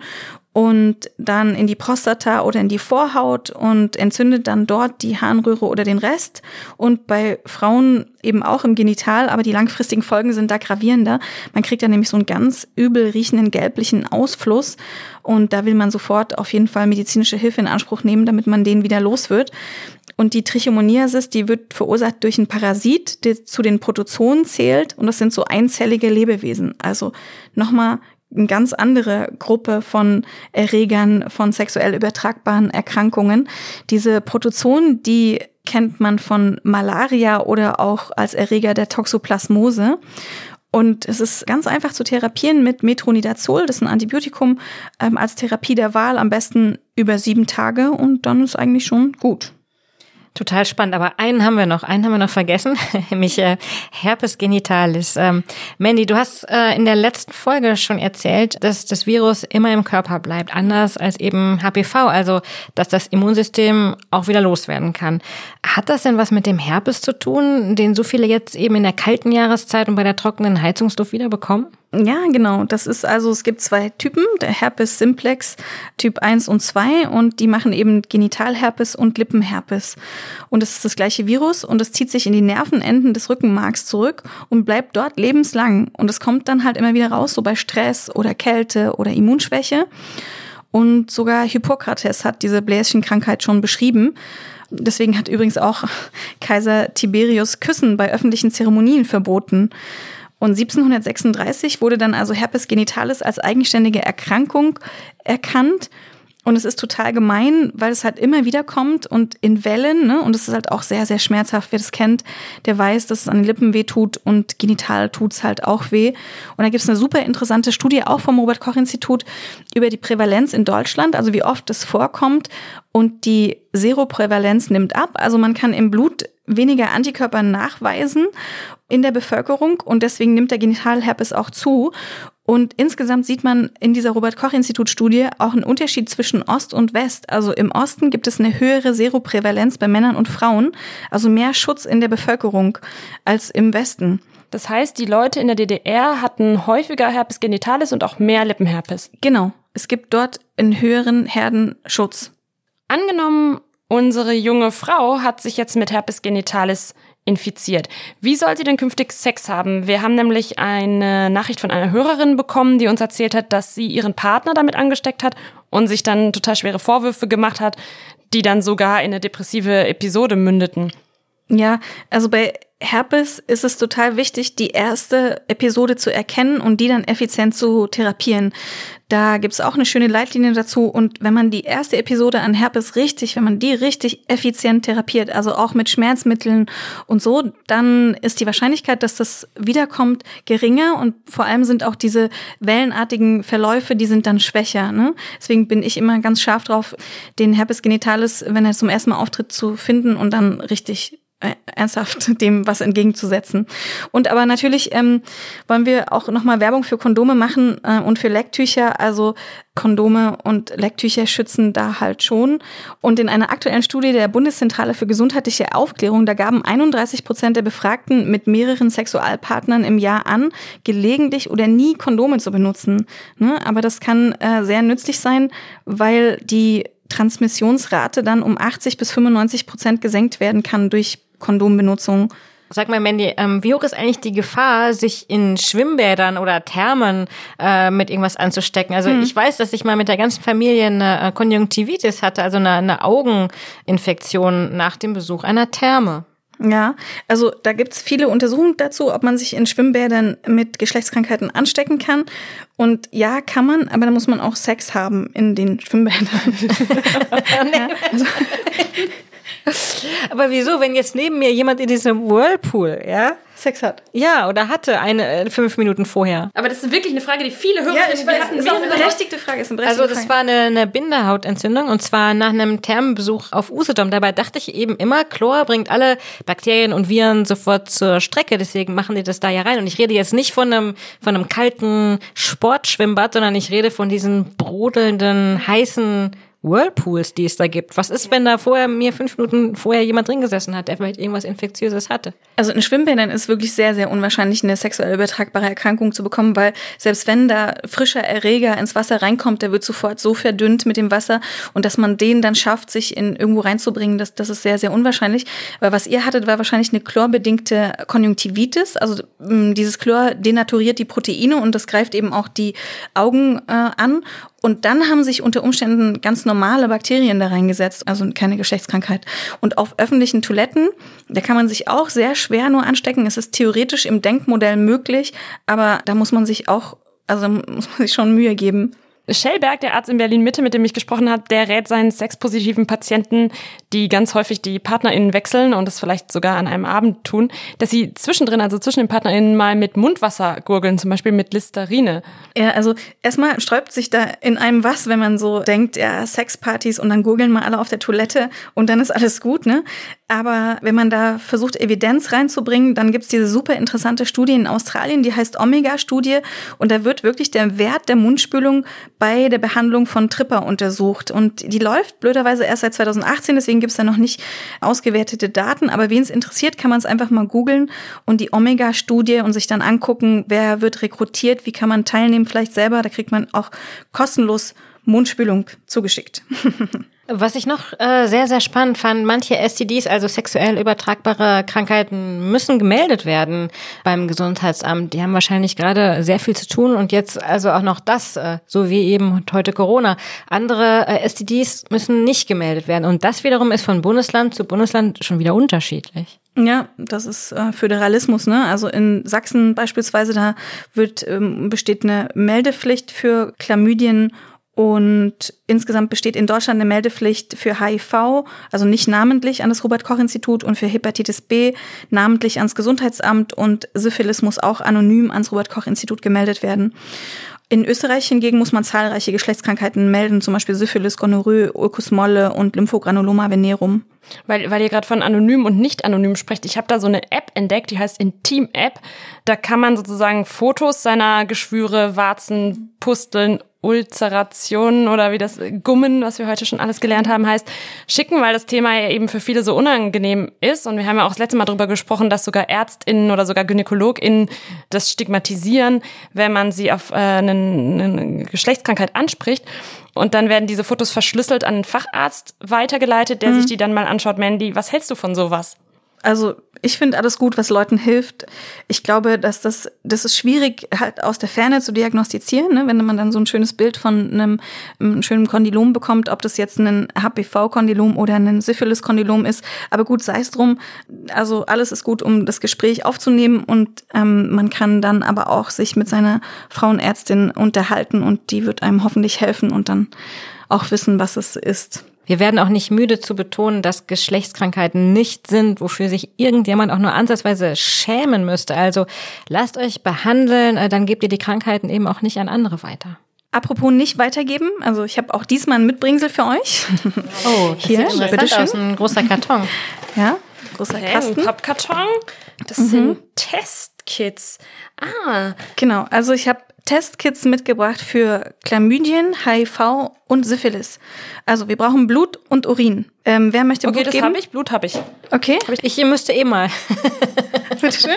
Und dann in die Prostata oder in die Vorhaut und entzündet dann dort die Harnröhre oder den Rest. Und bei Frauen eben auch im Genital, aber die langfristigen Folgen sind da gravierender. Man kriegt da nämlich so einen ganz übel riechenden gelblichen Ausfluss und da will man sofort auf jeden Fall medizinische Hilfe in Anspruch nehmen, damit man den wieder los wird. Und die Trichomoniasis, die wird verursacht durch einen Parasit, der zu den Protozoen zählt. Und das sind so einzellige Lebewesen. Also nochmal eine ganz andere Gruppe von Erregern, von sexuell übertragbaren Erkrankungen. Diese Protozoen, die kennt man von Malaria oder auch als Erreger der Toxoplasmose. Und es ist ganz einfach zu therapieren mit Metronidazol, das ist ein Antibiotikum, ähm, als Therapie der Wahl, am besten über sieben Tage und dann ist eigentlich schon gut. Total spannend, aber einen haben wir noch, einen haben wir noch vergessen, nämlich äh, Herpes genitalis. Ähm, Mandy, du hast äh, in der letzten Folge schon erzählt, dass das Virus immer im Körper bleibt, anders als eben H P V, also dass das Immunsystem auch wieder loswerden kann. Hat das denn was mit dem Herpes zu tun, den so viele jetzt eben in der kalten Jahreszeit und bei der trockenen Heizungsluft wieder bekommen? Ja, genau. Das ist also, es gibt zwei Typen, der Herpes simplex, Typ eins und zwei, und die machen eben Genitalherpes und Lippenherpes. Und es ist das gleiche Virus und es zieht sich in die Nervenenden des Rückenmarks zurück und bleibt dort lebenslang. Und es kommt dann halt immer wieder raus, so bei Stress oder Kälte oder Immunschwäche. Und sogar Hippokrates hat diese Bläschenkrankheit schon beschrieben. Deswegen hat übrigens auch Kaiser Tiberius Küssen bei öffentlichen Zeremonien verboten. Und siebzehnhundertsechsunddreißig wurde dann also Herpes genitalis als eigenständige Erkrankung erkannt. Und es ist total gemein, weil es halt immer wieder kommt und in Wellen, ne? Und es ist halt auch sehr, sehr schmerzhaft. Wer das kennt, der weiß, dass es an den Lippen weh tut und genital tut's halt auch weh. Und da gibt's eine super interessante Studie auch vom Robert-Koch-Institut über die Prävalenz in Deutschland, also wie oft es vorkommt. Und die Seroprävalenz nimmt ab. Also man kann im Blut weniger Antikörper nachweisen in der Bevölkerung und deswegen nimmt der Genitalherpes auch zu. Und insgesamt sieht man in dieser Robert-Koch-Institut-Studie auch einen Unterschied zwischen Ost und West. Also im Osten gibt es eine höhere Seroprävalenz bei Männern und Frauen, also mehr Schutz in der Bevölkerung als im Westen. Das heißt, die Leute in der D D R hatten häufiger Herpes genitalis und auch mehr Lippenherpes. Genau, es gibt dort einen höheren Herdenschutz. Angenommen, unsere junge Frau hat sich jetzt mit Herpes genitalis infiziert. Wie soll sie denn künftig Sex haben? Wir haben nämlich eine Nachricht von einer Hörerin bekommen, die uns erzählt hat, dass sie ihren Partner damit angesteckt hat und sich dann total schwere Vorwürfe gemacht hat, die dann sogar in eine depressive Episode mündeten. Ja, also bei Herpes ist es total wichtig, die erste Episode zu erkennen und die dann effizient zu therapieren. Da gibt's auch eine schöne Leitlinie dazu. Und wenn man die erste Episode an Herpes richtig, wenn man die richtig effizient therapiert, also auch mit Schmerzmitteln und so, dann ist die Wahrscheinlichkeit, dass das wiederkommt, geringer. Und vor allem sind auch diese wellenartigen Verläufe, die sind dann schwächer, ne? Deswegen bin ich immer ganz scharf drauf, den Herpes genitalis, wenn er zum ersten Mal auftritt, zu finden und dann richtig ernsthaft dem was entgegenzusetzen. Und aber natürlich ähm, wollen wir auch nochmal Werbung für Kondome machen äh, und für Lecktücher. Also Kondome und Lecktücher schützen da halt schon. Und in einer aktuellen Studie der Bundeszentrale für gesundheitliche Aufklärung, da gaben einunddreißig Prozent der Befragten mit mehreren Sexualpartnern im Jahr an, gelegentlich oder nie Kondome zu benutzen. Ne? Aber das kann äh, sehr nützlich sein, weil die Transmissionsrate dann um achtzig bis fünfundneunzig Prozent gesenkt werden kann durch Kondombenutzung. Sag mal, Mandy, ähm, wie hoch ist eigentlich die Gefahr, sich in Schwimmbädern oder Thermen äh, mit irgendwas anzustecken? Also hm. ich weiß, dass ich mal mit der ganzen Familie eine äh, Konjunktivitis hatte, also eine, eine Augeninfektion nach dem Besuch einer Therme. Ja, also da gibt's viele Untersuchungen dazu, ob man sich in Schwimmbädern mit Geschlechtskrankheiten anstecken kann. Und ja, kann man, aber da muss man auch Sex haben in den Schwimmbädern. ja, also aber wieso, wenn jetzt neben mir jemand in diesem Whirlpool, ja, Sex hat? Ja, oder hatte eine äh, fünf Minuten vorher. Aber das ist wirklich eine Frage, die viele Hörer ja, ich weiß, hatten. Ist auch eine berechtigte Frage. Ist eine berechtigte also das Frage. War eine, eine Bindehautentzündung und zwar nach einem Thermenbesuch auf Usedom. Dabei dachte ich eben immer, Chlor bringt alle Bakterien und Viren sofort zur Strecke. Deswegen machen die das da ja rein. Und ich rede jetzt nicht von einem, von einem kalten Sportschwimmbad, sondern ich rede von diesen brodelnden, heißen Whirlpools, die es da gibt. Was ist, wenn da vorher mir fünf Minuten vorher jemand drin gesessen hat, der vielleicht irgendwas Infektiöses hatte? Also in Schwimmbädern ist wirklich sehr, sehr unwahrscheinlich, eine sexuell übertragbare Erkrankung zu bekommen, weil selbst wenn da frischer Erreger ins Wasser reinkommt, der wird sofort so verdünnt mit dem Wasser und dass man den dann schafft, sich in irgendwo reinzubringen, das, das ist sehr, sehr unwahrscheinlich. Weil was ihr hattet, war wahrscheinlich eine chlorbedingte Konjunktivitis. Also dieses Chlor denaturiert die Proteine und das greift eben auch die Augen äh, an. Und dann haben sich unter Umständen ganz normale Bakterien da reingesetzt, also keine Geschlechtskrankheit. Und auf öffentlichen Toiletten, da kann man sich auch sehr schwer nur anstecken. Es ist theoretisch im Denkmodell möglich, aber da muss man sich auch, also muss man sich schon Mühe geben. Schellberg, der Arzt in Berlin-Mitte, mit dem ich gesprochen habe, der rät seinen sexpositiven Patienten, die ganz häufig die PartnerInnen wechseln und das vielleicht sogar an einem Abend tun, dass sie zwischendrin, also zwischen den PartnerInnen, mal mit Mundwasser gurgeln, zum Beispiel mit Listerine. Ja, also erstmal sträubt sich da in einem was, wenn man so denkt, ja, Sexpartys und dann gurgeln mal alle auf der Toilette und dann ist alles gut, ne? Aber wenn man da versucht, Evidenz reinzubringen, dann gibt's diese super interessante Studie in Australien, die heißt Omega-Studie. Und da wird wirklich der Wert der Mundspülung bei der Behandlung von Tripper untersucht. Und die läuft blöderweise erst seit zweitausendachtzehn, deswegen gibt's da noch nicht ausgewertete Daten. Aber wen es interessiert, kann man es einfach mal googeln und die Omega-Studie und sich dann angucken, wer wird rekrutiert, wie kann man teilnehmen, vielleicht selber. Da kriegt man auch kostenlos Mundspülung zugeschickt. Was ich noch äh, sehr, sehr spannend fand, manche S T Ds, also sexuell übertragbare Krankheiten, müssen gemeldet werden beim Gesundheitsamt. Die haben wahrscheinlich gerade sehr viel zu tun und jetzt also auch noch das, äh, so wie eben heute Corona. Andere äh, S T Ds müssen nicht gemeldet werden und das wiederum ist von Bundesland zu Bundesland schon wieder unterschiedlich. Ja, das ist äh, Föderalismus, ne? Also in Sachsen beispielsweise, da wird ähm, besteht eine Meldepflicht für Chlamydien. Und insgesamt besteht in Deutschland eine Meldepflicht für H I V, also nicht namentlich an das Robert-Koch-Institut und für Hepatitis B namentlich ans Gesundheitsamt und Syphilis muss auch anonym ans Robert-Koch-Institut gemeldet werden. In Österreich hingegen muss man zahlreiche Geschlechtskrankheiten melden, zum Beispiel Syphilis, Gonorrhoe, Ulcus molle und Lymphogranuloma venerum. Weil, weil ihr gerade von anonym und nicht anonym sprecht, ich habe da so eine App entdeckt, die heißt Intim-App. Da kann man sozusagen Fotos seiner Geschwüre, Warzen, Pusteln, Ulzerationen oder wie das Gummen, was wir heute schon alles gelernt haben, heißt, schicken, weil das Thema ja eben für viele so unangenehm ist. Und wir haben ja auch das letzte Mal darüber gesprochen, dass sogar ÄrztInnen oder sogar GynäkologInnen das stigmatisieren, wenn man sie auf äh, eine, eine Geschlechtskrankheit anspricht. Und dann werden diese Fotos verschlüsselt an einen Facharzt weitergeleitet, der mhm. sich die dann mal anschaut. Mandy, was hältst du von sowas? Also ich finde alles gut, was Leuten hilft. Ich glaube, dass das das ist schwierig halt aus der Ferne zu diagnostizieren, ne? Wenn man dann so ein schönes Bild von einem, einem schönen Kondylom bekommt, ob das jetzt ein H P V-Kondylom oder ein Syphilis-Kondylom ist. Aber gut, sei es drum. Also alles ist gut, um das Gespräch aufzunehmen und ähm, man kann dann aber auch sich mit seiner Frauenärztin unterhalten und die wird einem hoffentlich helfen und dann auch wissen, was es ist. Wir werden auch nicht müde zu betonen, dass Geschlechtskrankheiten nicht sind, wofür sich irgendjemand auch nur ansatzweise schämen müsste. Also lasst euch behandeln, dann gebt ihr die Krankheiten eben auch nicht an andere weiter. Apropos nicht weitergeben, also ich habe auch diesmal ein Mitbringsel für euch. Oh, hier, bitteschön. Aus, ein großer Karton. Ja, großer okay, Kasten. Ein Pappkarton. Das mhm. sind Testkits. Ah. Genau, also ich habe Testkits mitgebracht für Chlamydien, H I V und Syphilis. Also wir brauchen Blut und Urin. Ähm, wer möchte okay, Blut das geben? habe ich, Blut habe ich. Okay. Ich, ich müsste eh mal. Bitteschön.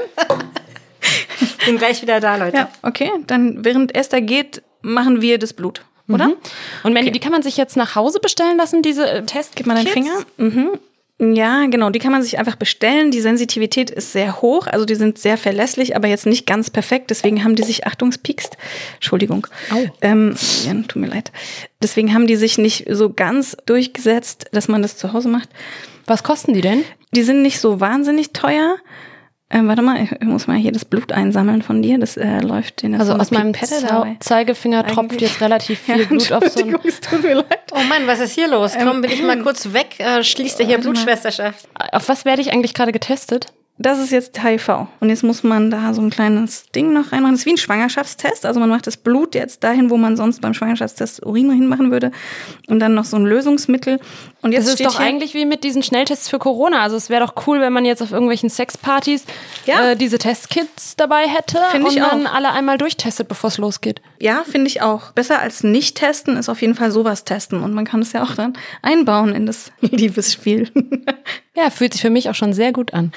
Ich bin gleich wieder da, Leute. Ja, okay. Dann während Esther geht, machen wir das Blut, oder? Mhm. Und Mandy, okay. Die kann man sich jetzt nach Hause bestellen lassen, diese äh, Testkits? Gib mal deinen Finger. Mhm. Ja, genau, die kann man sich einfach bestellen. Die Sensitivität ist sehr hoch, also die sind sehr verlässlich, aber jetzt nicht ganz perfekt. Deswegen haben die sich, Achtung, es piekst, Entschuldigung, oh. ähm, ja, tut mir leid. Deswegen haben die sich nicht so ganz durchgesetzt, dass man das zu Hause macht. Was kosten die denn? Die sind nicht so wahnsinnig teuer. Ähm, warte mal, ich muss mal hier das Blut einsammeln von dir. Das äh, läuft in der Also aus meinem Zau- Zeigefinger Eigentlich. tropft jetzt relativ viel ja, Blut auf so ein... es tut mir leid. Oh Mann, was ist hier los? Komm, bin ich mal kurz weg, äh, schließt er hier Blutschwesterschaft. Auf was werde ich eigentlich gerade getestet? Das ist jetzt H I V. Und jetzt muss man da so ein kleines Ding noch reinmachen. Das ist wie ein Schwangerschaftstest. Also man macht das Blut jetzt dahin, wo man sonst beim Schwangerschaftstest Urin hinmachen würde. Und dann noch so ein Lösungsmittel. Und jetzt das ist doch hier eigentlich wie mit diesen Schnelltests für Corona. Also es wäre doch cool, wenn man jetzt auf irgendwelchen Sexpartys ja. äh, diese Testkits dabei hätte Find ich und dann auch. alle einmal durchtestet, bevor es losgeht. Ja, finde ich auch. Besser als nicht testen ist auf jeden Fall sowas testen. Und man kann es ja auch dann einbauen in das Liebesspiel. Ja, fühlt sich für mich auch schon sehr gut an.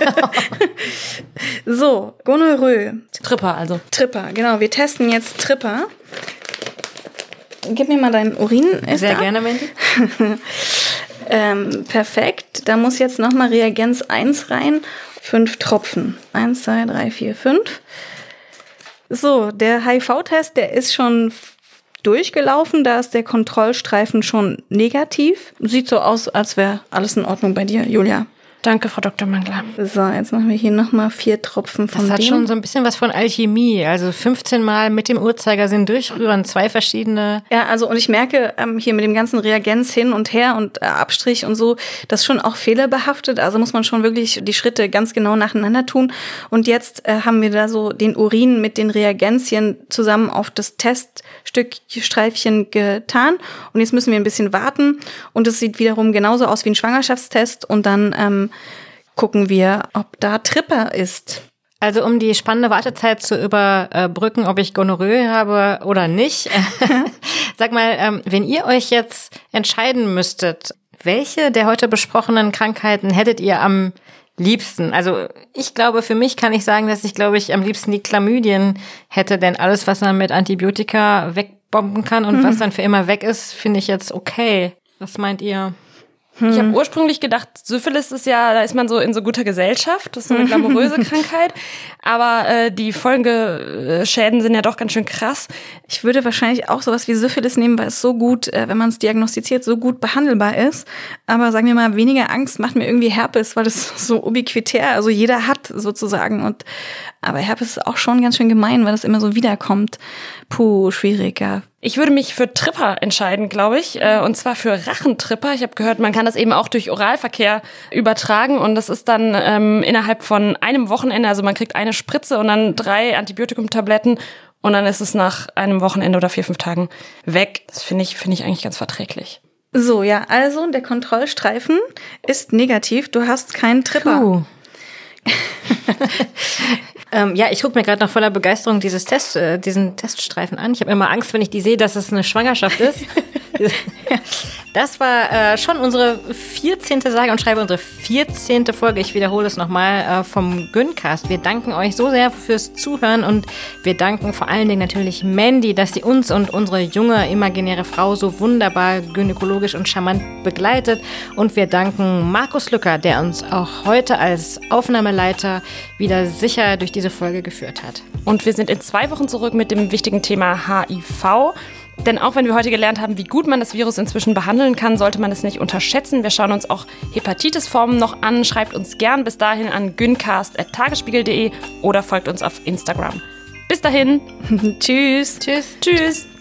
So, Gonorrhoe. Tripper also. Tripper, genau. Wir testen jetzt Tripper. Gib mir mal deinen Urin. Sehr gerne, Mandy. ähm, perfekt. Da muss jetzt nochmal Reagenz eins rein. Fünf Tropfen. Eins, zwei, drei, vier, fünf. So, der H I V-Test, der ist schon durchgelaufen. Da ist der Kontrollstreifen schon negativ. Sieht so aus, als wäre alles in Ordnung bei dir, Julia. Danke, Frau Doktor Mangler. So, jetzt machen wir hier nochmal vier Tropfen von dem. Das hat schon so ein bisschen was von Alchemie. Also fünfzehn Mal mit dem Uhrzeigersinn durchrühren, zwei verschiedene. Ja, also und ich merke ähm, hier mit dem ganzen Reagenz hin und her und äh, Abstrich und so, das ist schon auch fehlerbehaftet. Also muss man schon wirklich die Schritte ganz genau nacheinander tun. Und jetzt äh, haben wir da so den Urin mit den Reagenzien zusammen auf das Teststückstreifchen getan. Und jetzt müssen wir ein bisschen warten. Und es sieht wiederum genauso aus wie ein Schwangerschaftstest. Und dann ähm, gucken wir, ob da Tripper ist. Also um die spannende Wartezeit zu überbrücken, ob ich Gonorrhoe habe oder nicht. Sag mal, ähm, wenn ihr euch jetzt entscheiden müsstet, welche der heute besprochenen Krankheiten hättet ihr am liebsten? Also ich glaube, für mich kann ich sagen, dass ich, glaube ich, am liebsten die Chlamydien hätte, denn alles, was man mit Antibiotika wegbomben kann und mhm. was dann für immer weg ist, finde ich jetzt okay. Was meint ihr? Hm. Ich habe ursprünglich gedacht, Syphilis ist ja, da ist man so in so guter Gesellschaft, das ist so eine glamouröse Krankheit, aber äh, die Folgeschäden sind ja doch ganz schön krass. Ich würde wahrscheinlich auch sowas wie Syphilis nehmen, weil es so gut, äh, wenn man es diagnostiziert, so gut behandelbar ist. Aber sagen wir mal, weniger Angst macht mir irgendwie Herpes, weil es so ubiquitär, also jeder hat sozusagen. Und aber Herpes ist auch schon ganz schön gemein, weil es immer so wiederkommt. Puh, schwieriger. Ich würde mich für Tripper entscheiden, glaube ich, und zwar für Rachentripper. Ich habe gehört, man kann das eben auch durch Oralverkehr übertragen und das ist dann ähm, innerhalb von einem Wochenende, also man kriegt eine Spritze und dann drei Antibiotikumtabletten und dann ist es nach einem Wochenende oder vier, fünf Tagen weg. Das finde ich, finde ich eigentlich ganz verträglich. So, ja, also der Kontrollstreifen ist negativ. Du hast keinen Tripper. Puh. ähm, ja, ich gucke mir gerade noch voller Begeisterung dieses Test, äh, diesen Teststreifen an. Ich habe immer Angst, wenn ich die sehe, dass es eine Schwangerschaft ist. Das war äh, schon unsere vierzehnte Sage und schreibe unsere vierzehnte Folge. Ich wiederhole es nochmal äh, vom Gyncast. Wir danken euch so sehr fürs Zuhören und wir danken vor allen Dingen natürlich Mandy, dass sie uns und unsere junge imaginäre Frau so wunderbar gynäkologisch und charmant begleitet. Und wir danken Markus Lücker, der uns auch heute als Aufnahmeleiter wieder sicher durch diese Folge geführt hat. Und wir sind in zwei Wochen zurück mit dem wichtigen Thema H I V. Denn auch wenn wir heute gelernt haben, wie gut man das Virus inzwischen behandeln kann, sollte man es nicht unterschätzen. Wir schauen uns auch Hepatitisformen noch an. Schreibt uns gern bis dahin an gyncast at tagesspiegel punkt de oder folgt uns auf Instagram. Bis dahin. Tschüss. Tschüss. Tschüss.